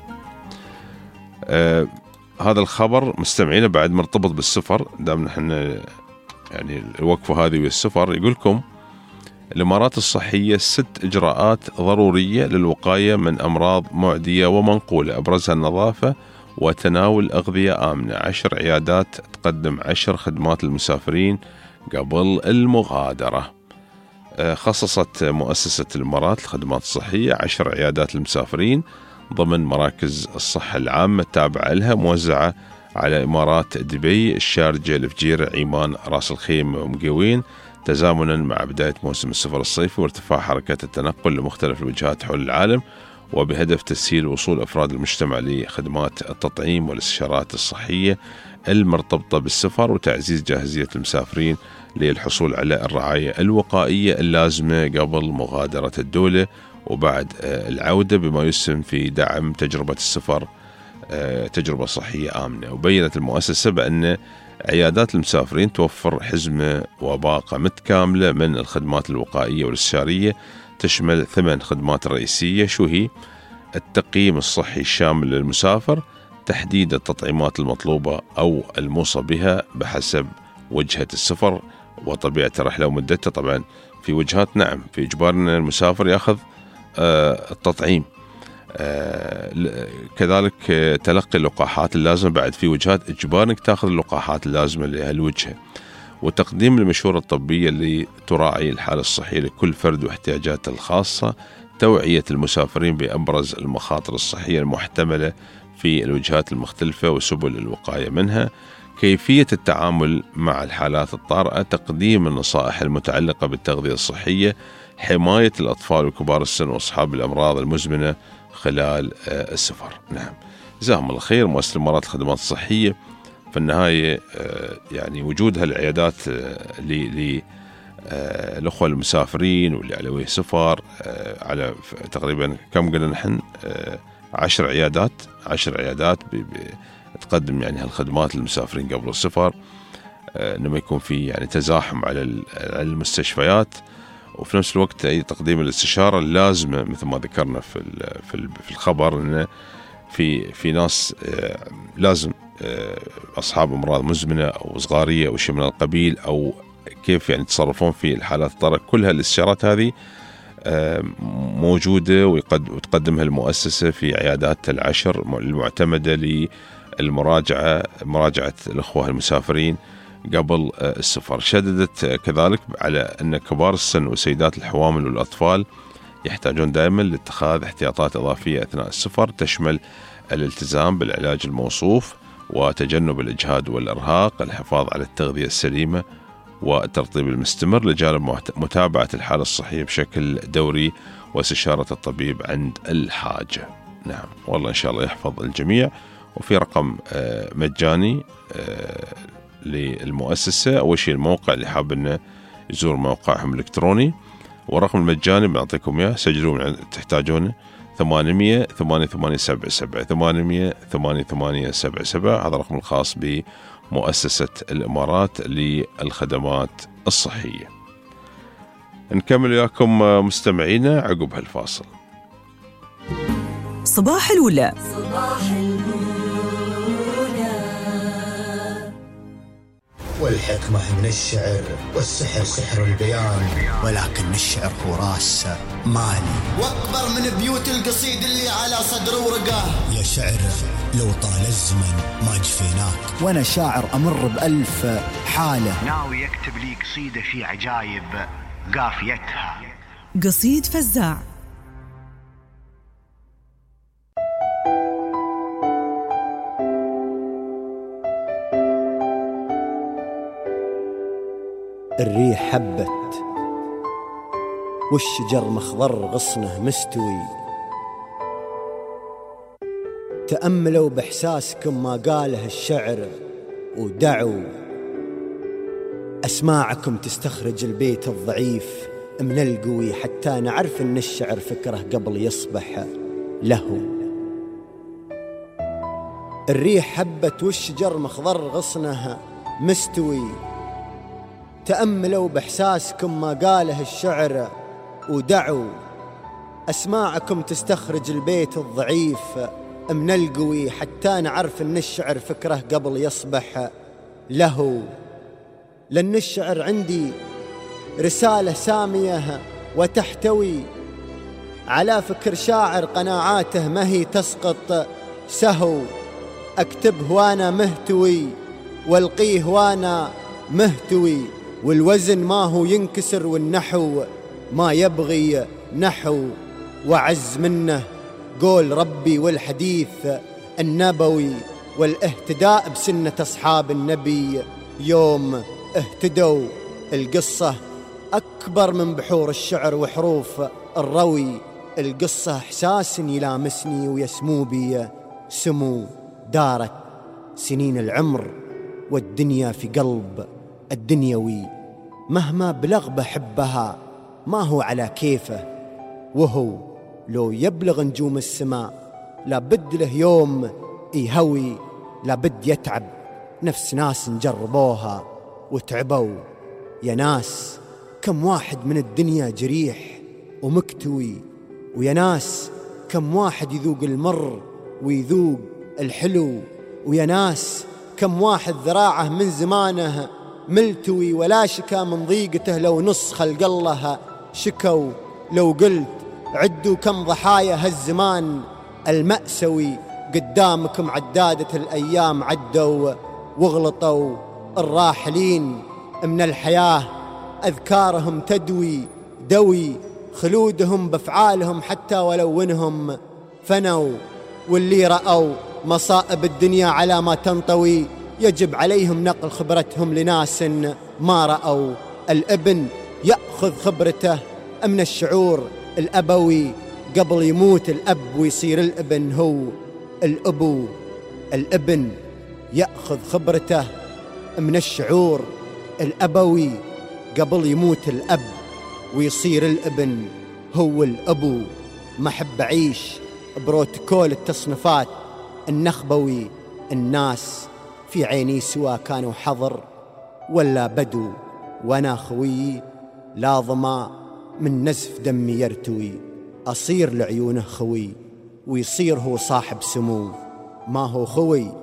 آه هذا الخبر مستمعين بعد مرتبط بالسفر، دام نحن يعني الوقفة هذه والسفر. يقولكم الإمارات الصحية ست إجراءات ضرورية للوقاية من أمراض معدية ومنقولة، أبرزها النظافة وتناول أغذية آمنة. عشر عيادات تقدم عشر خدمات للمسافرين قبل المغادرة. آه خصصت مؤسسة الإمارات الخدمات الصحية عشر عيادات للمسافرين ضمن مراكز الصحة العامة التابعة لها، موزعة على إمارات دبي، الشارجة، الفجيرة، عمان، راس الخيم ومقوين، تزامنا مع بداية موسم السفر الصيفي وارتفاع حركات التنقل لمختلف الوجهات حول العالم، وبهدف تسهيل وصول أفراد المجتمع لخدمات التطعيم والاستشارات الصحية المرتبطة بالسفر، وتعزيز جاهزية المسافرين للحصول على الرعاية الوقائية اللازمة قبل مغادرة الدولة وبعد العودة، بما يسهم في دعم تجربة السفر تجربة صحية آمنة. وبينت المؤسسة بأن عيادات المسافرين توفر حزمة وباقة متكاملة من الخدمات الوقائية والاستشارية، تشمل ثمان خدمات رئيسية، شو هي؟ التقييم الصحي الشامل للمسافر، تحديد التطعيمات المطلوبة أو الموصى بها بحسب وجهة السفر وطبيعة الرحلة ومدتها. طبعا في وجهات نعم في إجبار أن المسافر يأخذ آه التطعيم، آه كذلك آه تلقي اللقاحات اللازمة، بعد في وجهات إجبار أنك تأخذ اللقاحات اللازمة لهالوجهة، وتقديم المشورة الطبية اللي تراعي الحالة الصحية لكل فرد واحتياجاته الخاصة، توعية المسافرين بأبرز المخاطر الصحية المحتملة في الوجهات المختلفة وسبل الوقاية منها، كيفية التعامل مع الحالات الطارئة، تقديم النصائح المتعلقة بالتغذية الصحية، حماية الأطفال وكبار السن وأصحاب الأمراض المزمنة خلال السفر. نعم، جزاهم الله خير مؤسسة الإمارات الخدمات الصحية. في النهاية يعني وجود هالعيادات للأخوة المسافرين واللي على وجه سفر على تقريبا كم قلنا نحن عشر عيادات عشر عيادات تقدم يعني هالخدمات للمسافرين قبل السفر، إنما يكون في يعني تزاحم على المستشفيات، وفي نفس الوقت أي تقديم الاستشارة اللازمة مثل ما ذكرنا في في الخبر، إنه في في ناس لازم أصحاب أمراض مزمنة أو صغارية أو شيء من القبيل، أو كيف يعني يتصرفون في الحالات الطارئة. كل هالاستشارات هذه موجودة وتقدمها المؤسسة في عيادات العشر المعتمدة للمراجعة مراجعة الأخوة المسافرين قبل السفر. شددت كذلك على أن كبار السن وسيدات الحوامل والأطفال يحتاجون دائما لاتخاذ احتياطات إضافية أثناء السفر، تشمل الالتزام بالعلاج الموصوف وتجنب الإجهاد والإرهاق، الحفاظ على التغذية السليمة والترطيب المستمر، لجانب متابعة الحالة الصحية بشكل دوري واستشارة الطبيب عند الحاجة. نعم والله إن شاء الله يحفظ الجميع. وفي رقم مجاني للمؤسسة. أول شيء الموقع اللي حاب إنه يزور موقعهم الإلكتروني، ورقم المجاني بنعطيكم إياه، سجلوا تحتاجونه ثمانمية ثمانية ثمانية سبعة سبعة ثمانمية ثمانية ثمانية سبعة سبعة. هذا الرقم الخاص بمؤسسة الإمارات للخدمات الصحية. نكمل وياكم مستمعينا عقب هالفاصل. صباح الأولى. صباح الأولى. والحكمة من الشعر والسحر سحر البيان، ولكن الشعر هو راس مالي واكبر من بيوت القصيد اللي على صدر ورقه. يا شعر لو طال الزمن ما جفيناك، وانا شاعر امر بألف حالة. ناوي يكتب لي قصيدة في عجايب قافيتها. قصيد فزاع. الريح حبت والشجر مخضر غصنه مستوي، تأملوا بإحساسكم ما قاله الشعر ودعوا أسماعكم تستخرج البيت الضعيف من القوي، حتى نعرف أن الشعر فكره قبل يصبح له. الريح حبت والشجر مخضر غصنه مستوي، تأملوا بإحساسكم ما قاله الشعر ودعوا أسماعكم تستخرج البيت الضعيف من القوي، حتى نعرف أن الشعر فكره قبل يصبح له. لأن الشعر عندي رسالة سامية وتحتوي على فكر شاعر قناعاته ما هي تسقط سهو، أكتبه وأنا مهتوي والقيه وأنا مهتوي، والوزن ما هو ينكسر والنحو ما يبغي نحو، وعز منه قول ربي والحديث النبوي والاهتداء بسنة أصحاب النبي يوم اهتدوا. القصة أكبر من بحور الشعر وحروف الروي، القصة إحساس يلامسني ويسمو بي سمو. دارت سنين العمر والدنيا في قلب الدنيوي، مهما بلغ بحبها ما هو على كيفه، وهو لو يبلغ نجوم السماء لابد له يوم يهوي، لابد يتعب نفس ناس نجربوها وتعبوا. يا ناس كم واحد من الدنيا جريح ومكتوي، ويا ناس كم واحد يذوق المر ويذوق الحلو، ويا ناس كم واحد ذراعه من زمانه ملتوي، ولا شكا من ضيقته لو نص خلق الله شكوا. لو قلت عدوا كم ضحايا هالزمان المأسوي، قدامكم عدادة الأيام عدوا واغلطوا. الراحلين من الحياة أذكارهم تدوي دوي، خلودهم بأفعالهم حتى ولو انهم فنوا. واللي رأوا مصائب الدنيا على ما تنطوي، يجب عليهم نقل خبرتهم لناس ما رأوا. الابن يأخذ خبرته من الشعور الأبوي، قبل يموت الأب ويصير الابن هو الأبو. الابن يأخذ خبرته من الشعور الأبوي، قبل يموت الأب ويصير الابن هو الأبو. ما أحب أعيش بروتوكول التصنيفات النخبوي، الناس في عيني سوا كانوا حضر ولا بدو، وانا خويي لا ظما من نزف دمي يرتوي. أصير لعيونه خوي ويصير هو صاحب سمو، ما هو خوي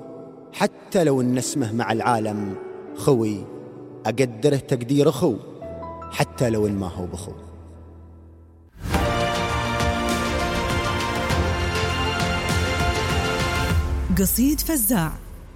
حتى لو ان اسمه مع العالم خوي، أقدره تقدير أخو حتى لو ان ما هو بخو. قصيد فزاع.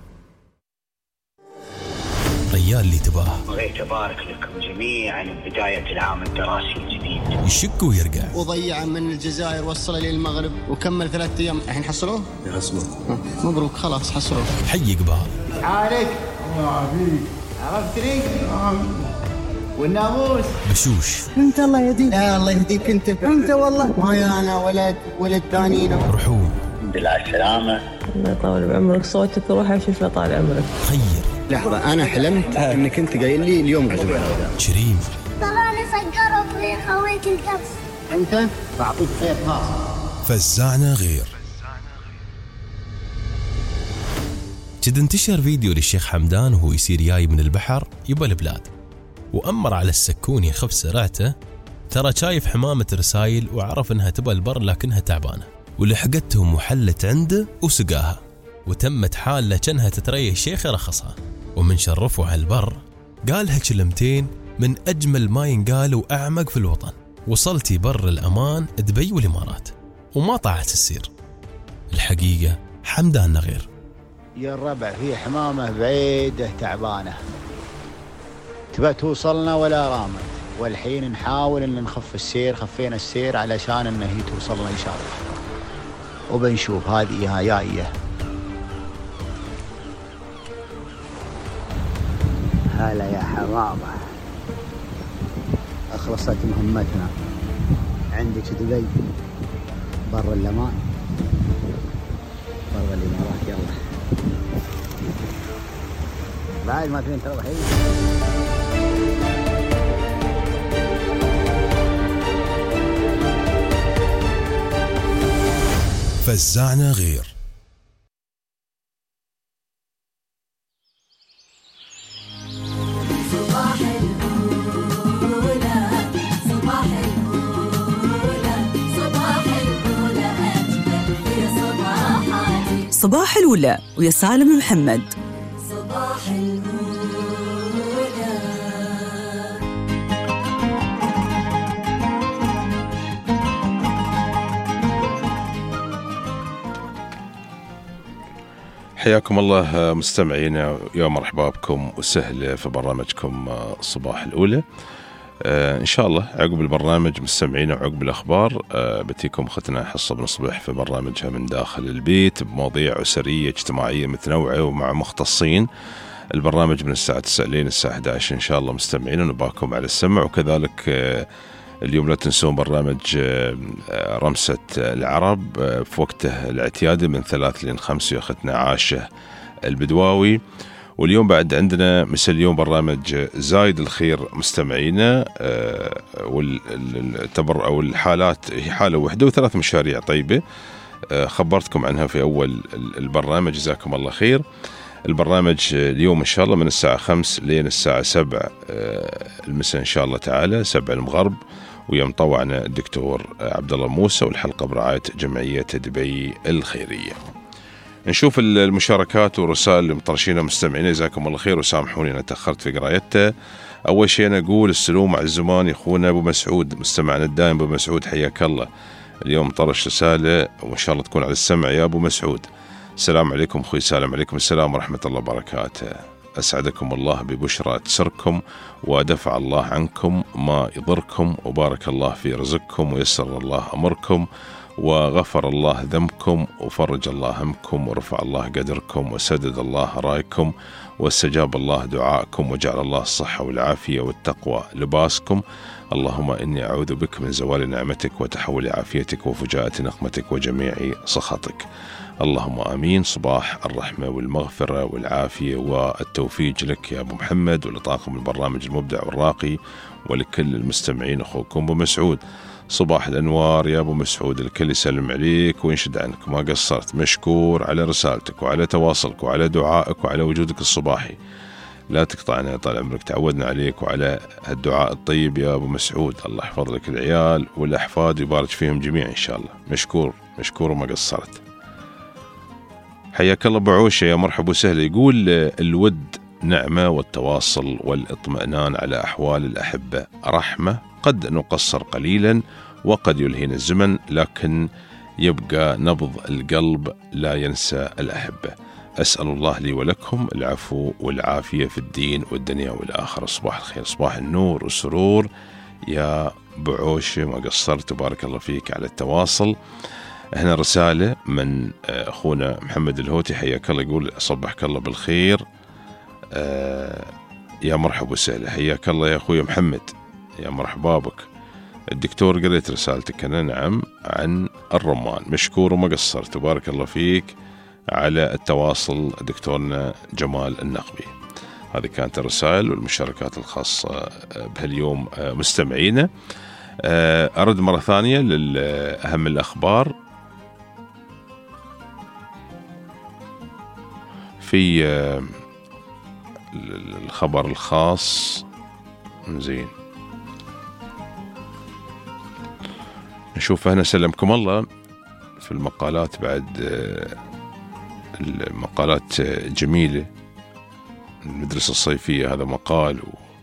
ريال اللي تباه بغيت أبارك لكم جميعا ببداية العام الدراسي الجديد. يشك ويرجع وضيع من الجزائر وصل إلى المغرب وكمل ثلاثة أيام. الحين حصلوه؟ يحصلوه. مبروك خلاص حصلوه. حي قبال عليك الله يعافيك. عرفتني؟ والناموس بشوش انت الله يهديك. لا الله يهديك انت انت والله ما انا ولد ولد ثانيين. رحوم الحمد لله على السلامة. الله يطول بعمرك. صوتك روح اشوف طال عمرك. خير لحظة أنا حلمت إنك أنت قايل لي اليوم عزومة. شريم تراني سكروا في خويك الكبس. أنت بعطيك خير خاص. فزعنا غير. جد انتشر فيديو للشيخ حمدان وهو يسير جاي من البحر يبى البلاد، وأمر على السكون يخف سرعته. ترى شايف حمامة رسايل وعرف انها تبى البر لكنها تعبانة، ولحقتهم وحلت عنده وسقاها، وتمت حالة كأنها تتريح الشيخ رخصها. ومن شرفوا على البر قالها كلمتين من أجمل ما ينقال وأعمق في الوطن: وصلتي بر الأمان دبي والإمارات. وما طاعت السير. الحقيقة حمدان غير. يا الربع في حمامة بعيدة تعبانة تبى توصلنا ولا رامت، والحين نحاول ان نخف السير. خفينا السير علشان انه هي توصلنا ان شاء الله، وبنشوف هذه هي جاية. هلا يا حمامة، أخلصت مهمتنا. عندك دبي بر الأمان بر الإمارات. يلا بعد ما فين تروحين. فزعنا غير. صباح الأولى صباح الأولى صباح الأولى أجمل في صباحاتي. صباح الأولى ويا سالم محمد. صباح الأولى. حياكم الله مستمعينا، يا مرحبا بكم وسهلا في برنامجكم صباح الأولى. آه إن شاء الله عقب البرنامج مستمعينا وعقب الأخبار آه بتيكم ختنا حصة بنصبح في برنامجها من داخل البيت بمواضيع أسرية اجتماعية متنوعة ومع مختصين. البرنامج من الساعة تسعة لين الساعة أحد عشر إن شاء الله مستمعين، ونباكم على السمع. وكذلك آه اليوم لا تنسون برنامج رمسة العرب في وقته الاعتيادي من ثلاث لين خمس، وأختنا عاشة البدواوي. واليوم بعد عندنا مثل اليوم برنامج زايد الخير مستمعينا، والتبر أو الحالات هي حالة واحدة وثلاث مشاريع طيبة خبرتكم عنها في أول البرنامج، جزاكم الله خير. البرنامج اليوم إن شاء الله من الساعة خمس لين الساعة سبع المساء إن شاء الله تعالى، سبع المغرب، ويوم طوعنا الدكتور عبد الله موسى، والحلقة برعاية جمعية دبي الخيرية. نشوف المشاركات والرسائل اللي مطرشينها مستمعين، جزاكم الله خير وسامحوني أنا تأخرت في قرايتها. أول شيء أنا أقول السلام على الزمان يا أخونا أبو مسعود، مستمعنا الدائم أبو مسعود، حياك الله. اليوم طرش رسالة وإن شاء الله تكون على السمع يا أبو مسعود. السلام عليكم أخوي سالم. عليكم السلام ورحمة الله وبركاته. أسعدكم الله ببشرى تسركم، ودفع الله عنكم ما يضركم، وبارك الله في رزقكم، ويسر الله أمركم، وغفر الله ذنبكم، وفرج الله همكم، ورفع الله قدركم، وسدد الله رايكم، واستجاب الله دعاءكم، وجعل الله الصحة والعافية والتقوى لباسكم. اللهم إني أعوذ بك من زوال نعمتك وتحول عافيتك وفجاءة نقمتك وجميع سخطك. اللهم آمين. صباح الرحمة والمغفرة والعافية والتوفيق لك يا أبو محمد، ولطاقم البرنامج المبدع والراقي، ولكل المستمعين. أخوكم أبو مسعود. صباح الأنوار يا أبو مسعود، الكل يسلم عليك وينشد عنك، ما قصرت، مشكور على رسالتك وعلى تواصلك وعلى دعائك وعلى وجودك الصباحي. لا تقطعنا طال عمرك، تعودنا عليك وعلى الدعاء الطيب يا أبو مسعود. الله يحفظ لك العيال والأحفاد ويبارك فيهم جميع إن شاء الله. مشكور مشكور وما قصرت. حياك الله بعوشة، يا مرحبا وسهلا. يقول الود نعمة، والتواصل والاطمئنان على أحوال الأحبة رحمة، قد نقصر قليلا وقد يلهينا الزمن، لكن يبقى نبض القلب لا ينسى الأحبة. أسأل الله لي ولكم العفو والعافية في الدين والدنيا والآخرة. صباح الخير، صباح النور والسرور يا بعوشة، ما قصرت، بارك الله فيك على التواصل. هنا رسالة من أخونا محمد الهوتي، حياك الله، يقول صبحك الله بالخير. آه يا مرحبا وسهلا، حياك الله يا أخوي محمد، يا مرحبا بك. الدكتور قريت رسالتك أنا، نعم، عن الرمان، مشكور وما قصرت، بارك الله فيك على التواصل دكتورنا جمال النقبي. هذه كانت الرسائل والمشاركات الخاصة بهاليوم مستمعينا. أرد مرة ثانية لأهم الأخبار في الخبر الخاص. زين، نشوف هنا سلمكم الله في المقالات، بعد المقالات جميلة. المدرسة الصيفية هذا مقال،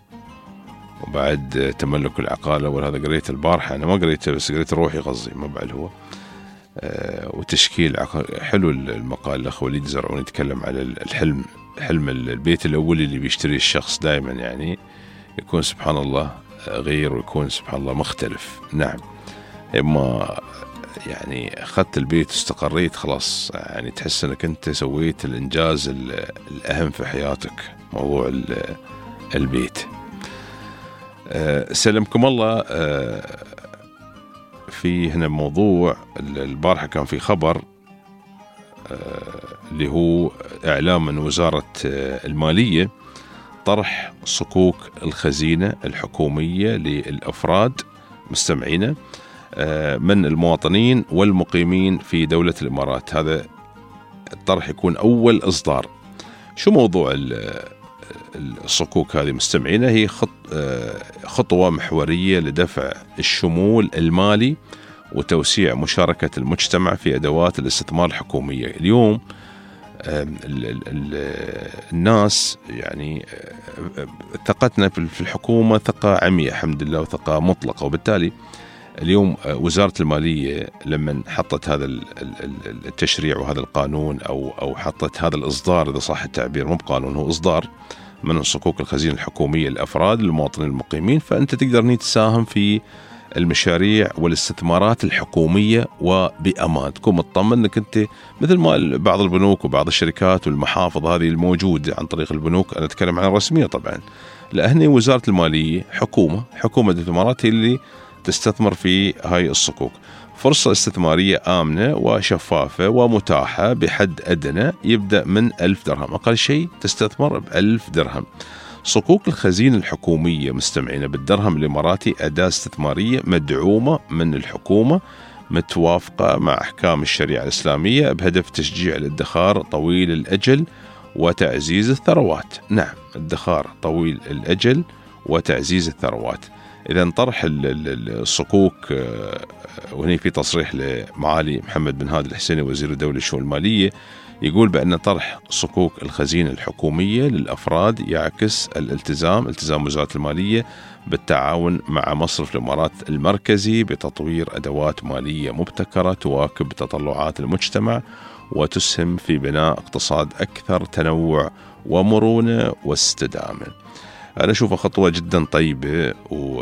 وبعد تملك العقالة، وهذا قريت البارحة، أنا ما قريته بس قريت روحي قصدي، ما بعد هو. أه وتشكيل حلو المقال. الأخ وليد زرعون يتكلم على الحلم، حلم البيت الأول اللي بيشتري الشخص دائما، يعني يكون سبحان الله غير، ويكون سبحان الله مختلف. نعم، إما يعني أخذت البيت واستقريت خلاص، يعني تحس أنك أنت سويت الإنجاز الأهم في حياتك، موضوع البيت. أه سلمكم الله. أه في هنا موضوع البارحة كان في خبر أه اللي هو إعلام من وزارة المالية طرح صكوك الخزينة الحكومية للأفراد مستمعين من المواطنين والمقيمين في دولة الإمارات. هذا الطرح يكون أول إصدار. شو موضوع الصكوك هذه مستمعين؟ هي خطوة محورية لدفع الشمول المالي وتوسيع مشاركة المجتمع في أدوات الاستثمار الحكومية. اليوم الناس يعني ثقتنا في الحكومة ثقة عمياء الحمد لله، وثقة مطلقة، وبالتالي اليوم وزارة المالية لما حطت هذا التشريع وهذا القانون، أو أو حطت هذا الإصدار، إذا صح التعبير، مو بقانون، هو إصدار من صكوك الخزينة الحكومية للأفراد للمواطنين المقيمين، فأنت تقدر تساهم في المشاريع والاستثمارات الحكومية وبأمان، تكون مطمئن أنك أنت مثل ما بعض البنوك وبعض الشركات والمحافظ هذه الموجودة عن طريق البنوك. أنا أتكلم عن الرسمية طبعا، لا، هنا وزارة المالية حكومة حكومة الإمارات هي اللي تستثمر في هاي الصكوك. فرصة استثمارية آمنة وشفافة ومتاحة بحد أدنى يبدأ من ألف درهم، أقل شيء تستثمر بألف درهم. صكوك الخزينة الحكومية مستمعين بالدرهم الإماراتي أداة استثمارية مدعومة من الحكومة، متوافقة مع أحكام الشريعة الإسلامية بهدف تشجيع الادخار طويل الأجل وتعزيز الثروات. نعم، ادخار طويل الأجل وتعزيز الثروات. إذا طرح الصكوك، وهنا في تصريح لمعالي محمد بن هادي الحسيني وزير الدولة للشؤون المالية، يقول بأن طرح صكوك الخزينة الحكومية للأفراد يعكس الالتزام التزام وزارة المالية بالتعاون مع مصرف الإمارات المركزي بتطوير أدوات مالية مبتكرة تواكب تطلعات المجتمع وتسهم في بناء اقتصاد أكثر تنوع ومرونة واستدامة. أنا أشوفها خطوة جدا طيبة، و...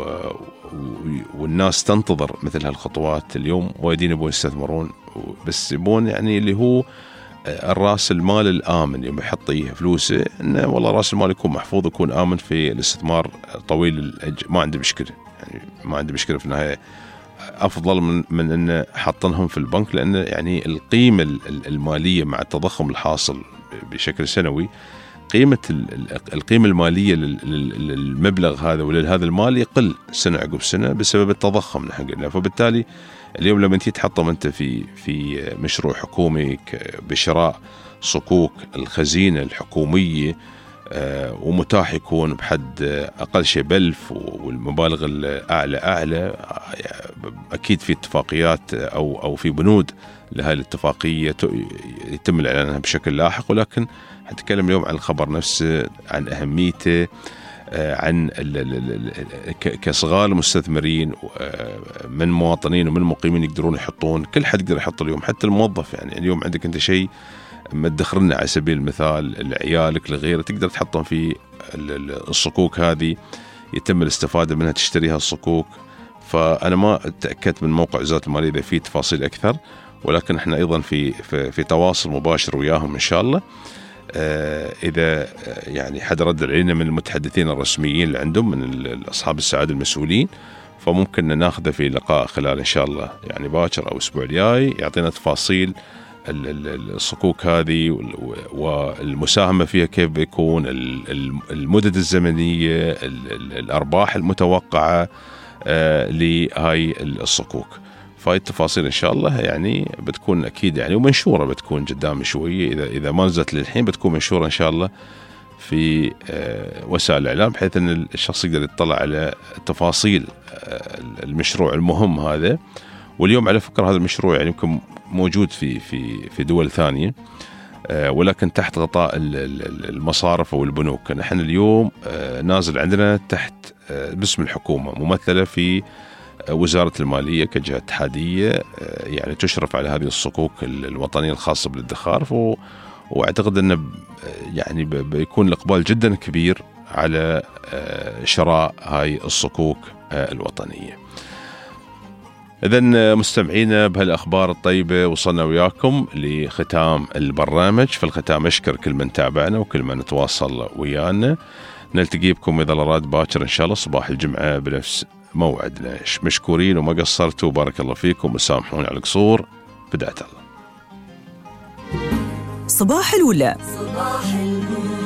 والناس تنتظر مثل هالخطوات. اليوم وايدين يبون يستثمرون، بس يبون يعني اللي هو الرأس المال الآمن، يوم يحط فلوسه إنه والله رأس المال يكون محفوظ، يكون آمن في الاستثمار طويل الأجل. ما عندي مشكلة، يعني ما عندي مشكلة في النهاية، أفضل من من إنه حاطنهم في البنك، لأن يعني القيمة المالية مع التضخم الحاصل بشكل سنوي، قيمة القيمة المالية للمبلغ هذا ولهذا المال يقل سنة عقب سنة بسبب التضخم نحن قلنا. فبالتالي اليوم لما انت تحطم انت في في مشروع حكومي بشراء صكوك الخزينة الحكومية، ومتاح يكون بحد أقل شيء بألف، والمبالغ الأعلى أعلى، أكيد في اتفاقيات أو أو في بنود لهذه الاتفاقية يتم الإعلان عنها بشكل لاحق. ولكن هنتكلم اليوم عن الخبر نفسه، عن أهميته، عن كصغار المستثمرين من مواطنين ومن مقيمين يقدرون يحطون. كل حد يقدر يحط اليوم، حتى الموظف. يعني اليوم عندك أنت شيء مدخرنا على سبيل المثال لعيالك لغيره، تقدر تحطهم في الصكوك هذه، يتم الاستفادة منها، تشتريها الصكوك. فأنا ما تأكدت من موقع وزارة المالية إذا في تفاصيل أكثر، ولكن احنا أيضا في في, في تواصل مباشر وياهم إن شاء الله. آه إذا يعني حد رد علينا من المتحدثين الرسميين اللي عندهم من أصحاب السعادة المسؤولين، فممكن ناخذه في لقاء خلال إن شاء الله يعني باكر أو الأسبوع الجاي، يعطينا تفاصيل الصكوك هذه والمساهمة فيها كيف بيكون، المدد الزمنية، الأرباح المتوقعة لهاي الصكوك. فهاي التفاصيل إن شاء الله يعني بتكون أكيد يعني ومنشورة، بتكون قدام شوية، إذا إذا ما نزلت للحين بتكون منشورة إن شاء الله في وسائل الإعلام، بحيث أن الشخص يقدر يطلع على تفاصيل المشروع المهم هذا. واليوم على فكرة هذا المشروع يعني يمكن موجود في في في دول ثانية، ولكن تحت غطاء المصارف أو البنوك. نحن اليوم نازل عندنا تحت باسم الحكومة، ممثلة في وزارة المالية كجهة اتحادية يعني تشرف على هذه الصكوك الوطنية الخاصة بالادخار. وأعتقد أنه يعني بيكون الإقبال جدا كبير على شراء هاي الصكوك الوطنية. إذن مستمعينا بهالأخبار الطيبة وصلنا وياكم لختام البرنامج. في الختام أشكر كل من تابعنا وكل من تواصل ويانا. نلتقي بكم إذا الأراد باكر إن شاء الله صباح الجمعة بنفس موعدنا. مشكورين وما قصرتوا، بارك الله فيكم وسامحون على القصور. بدأت الله. صباح الولا. صباح الولا.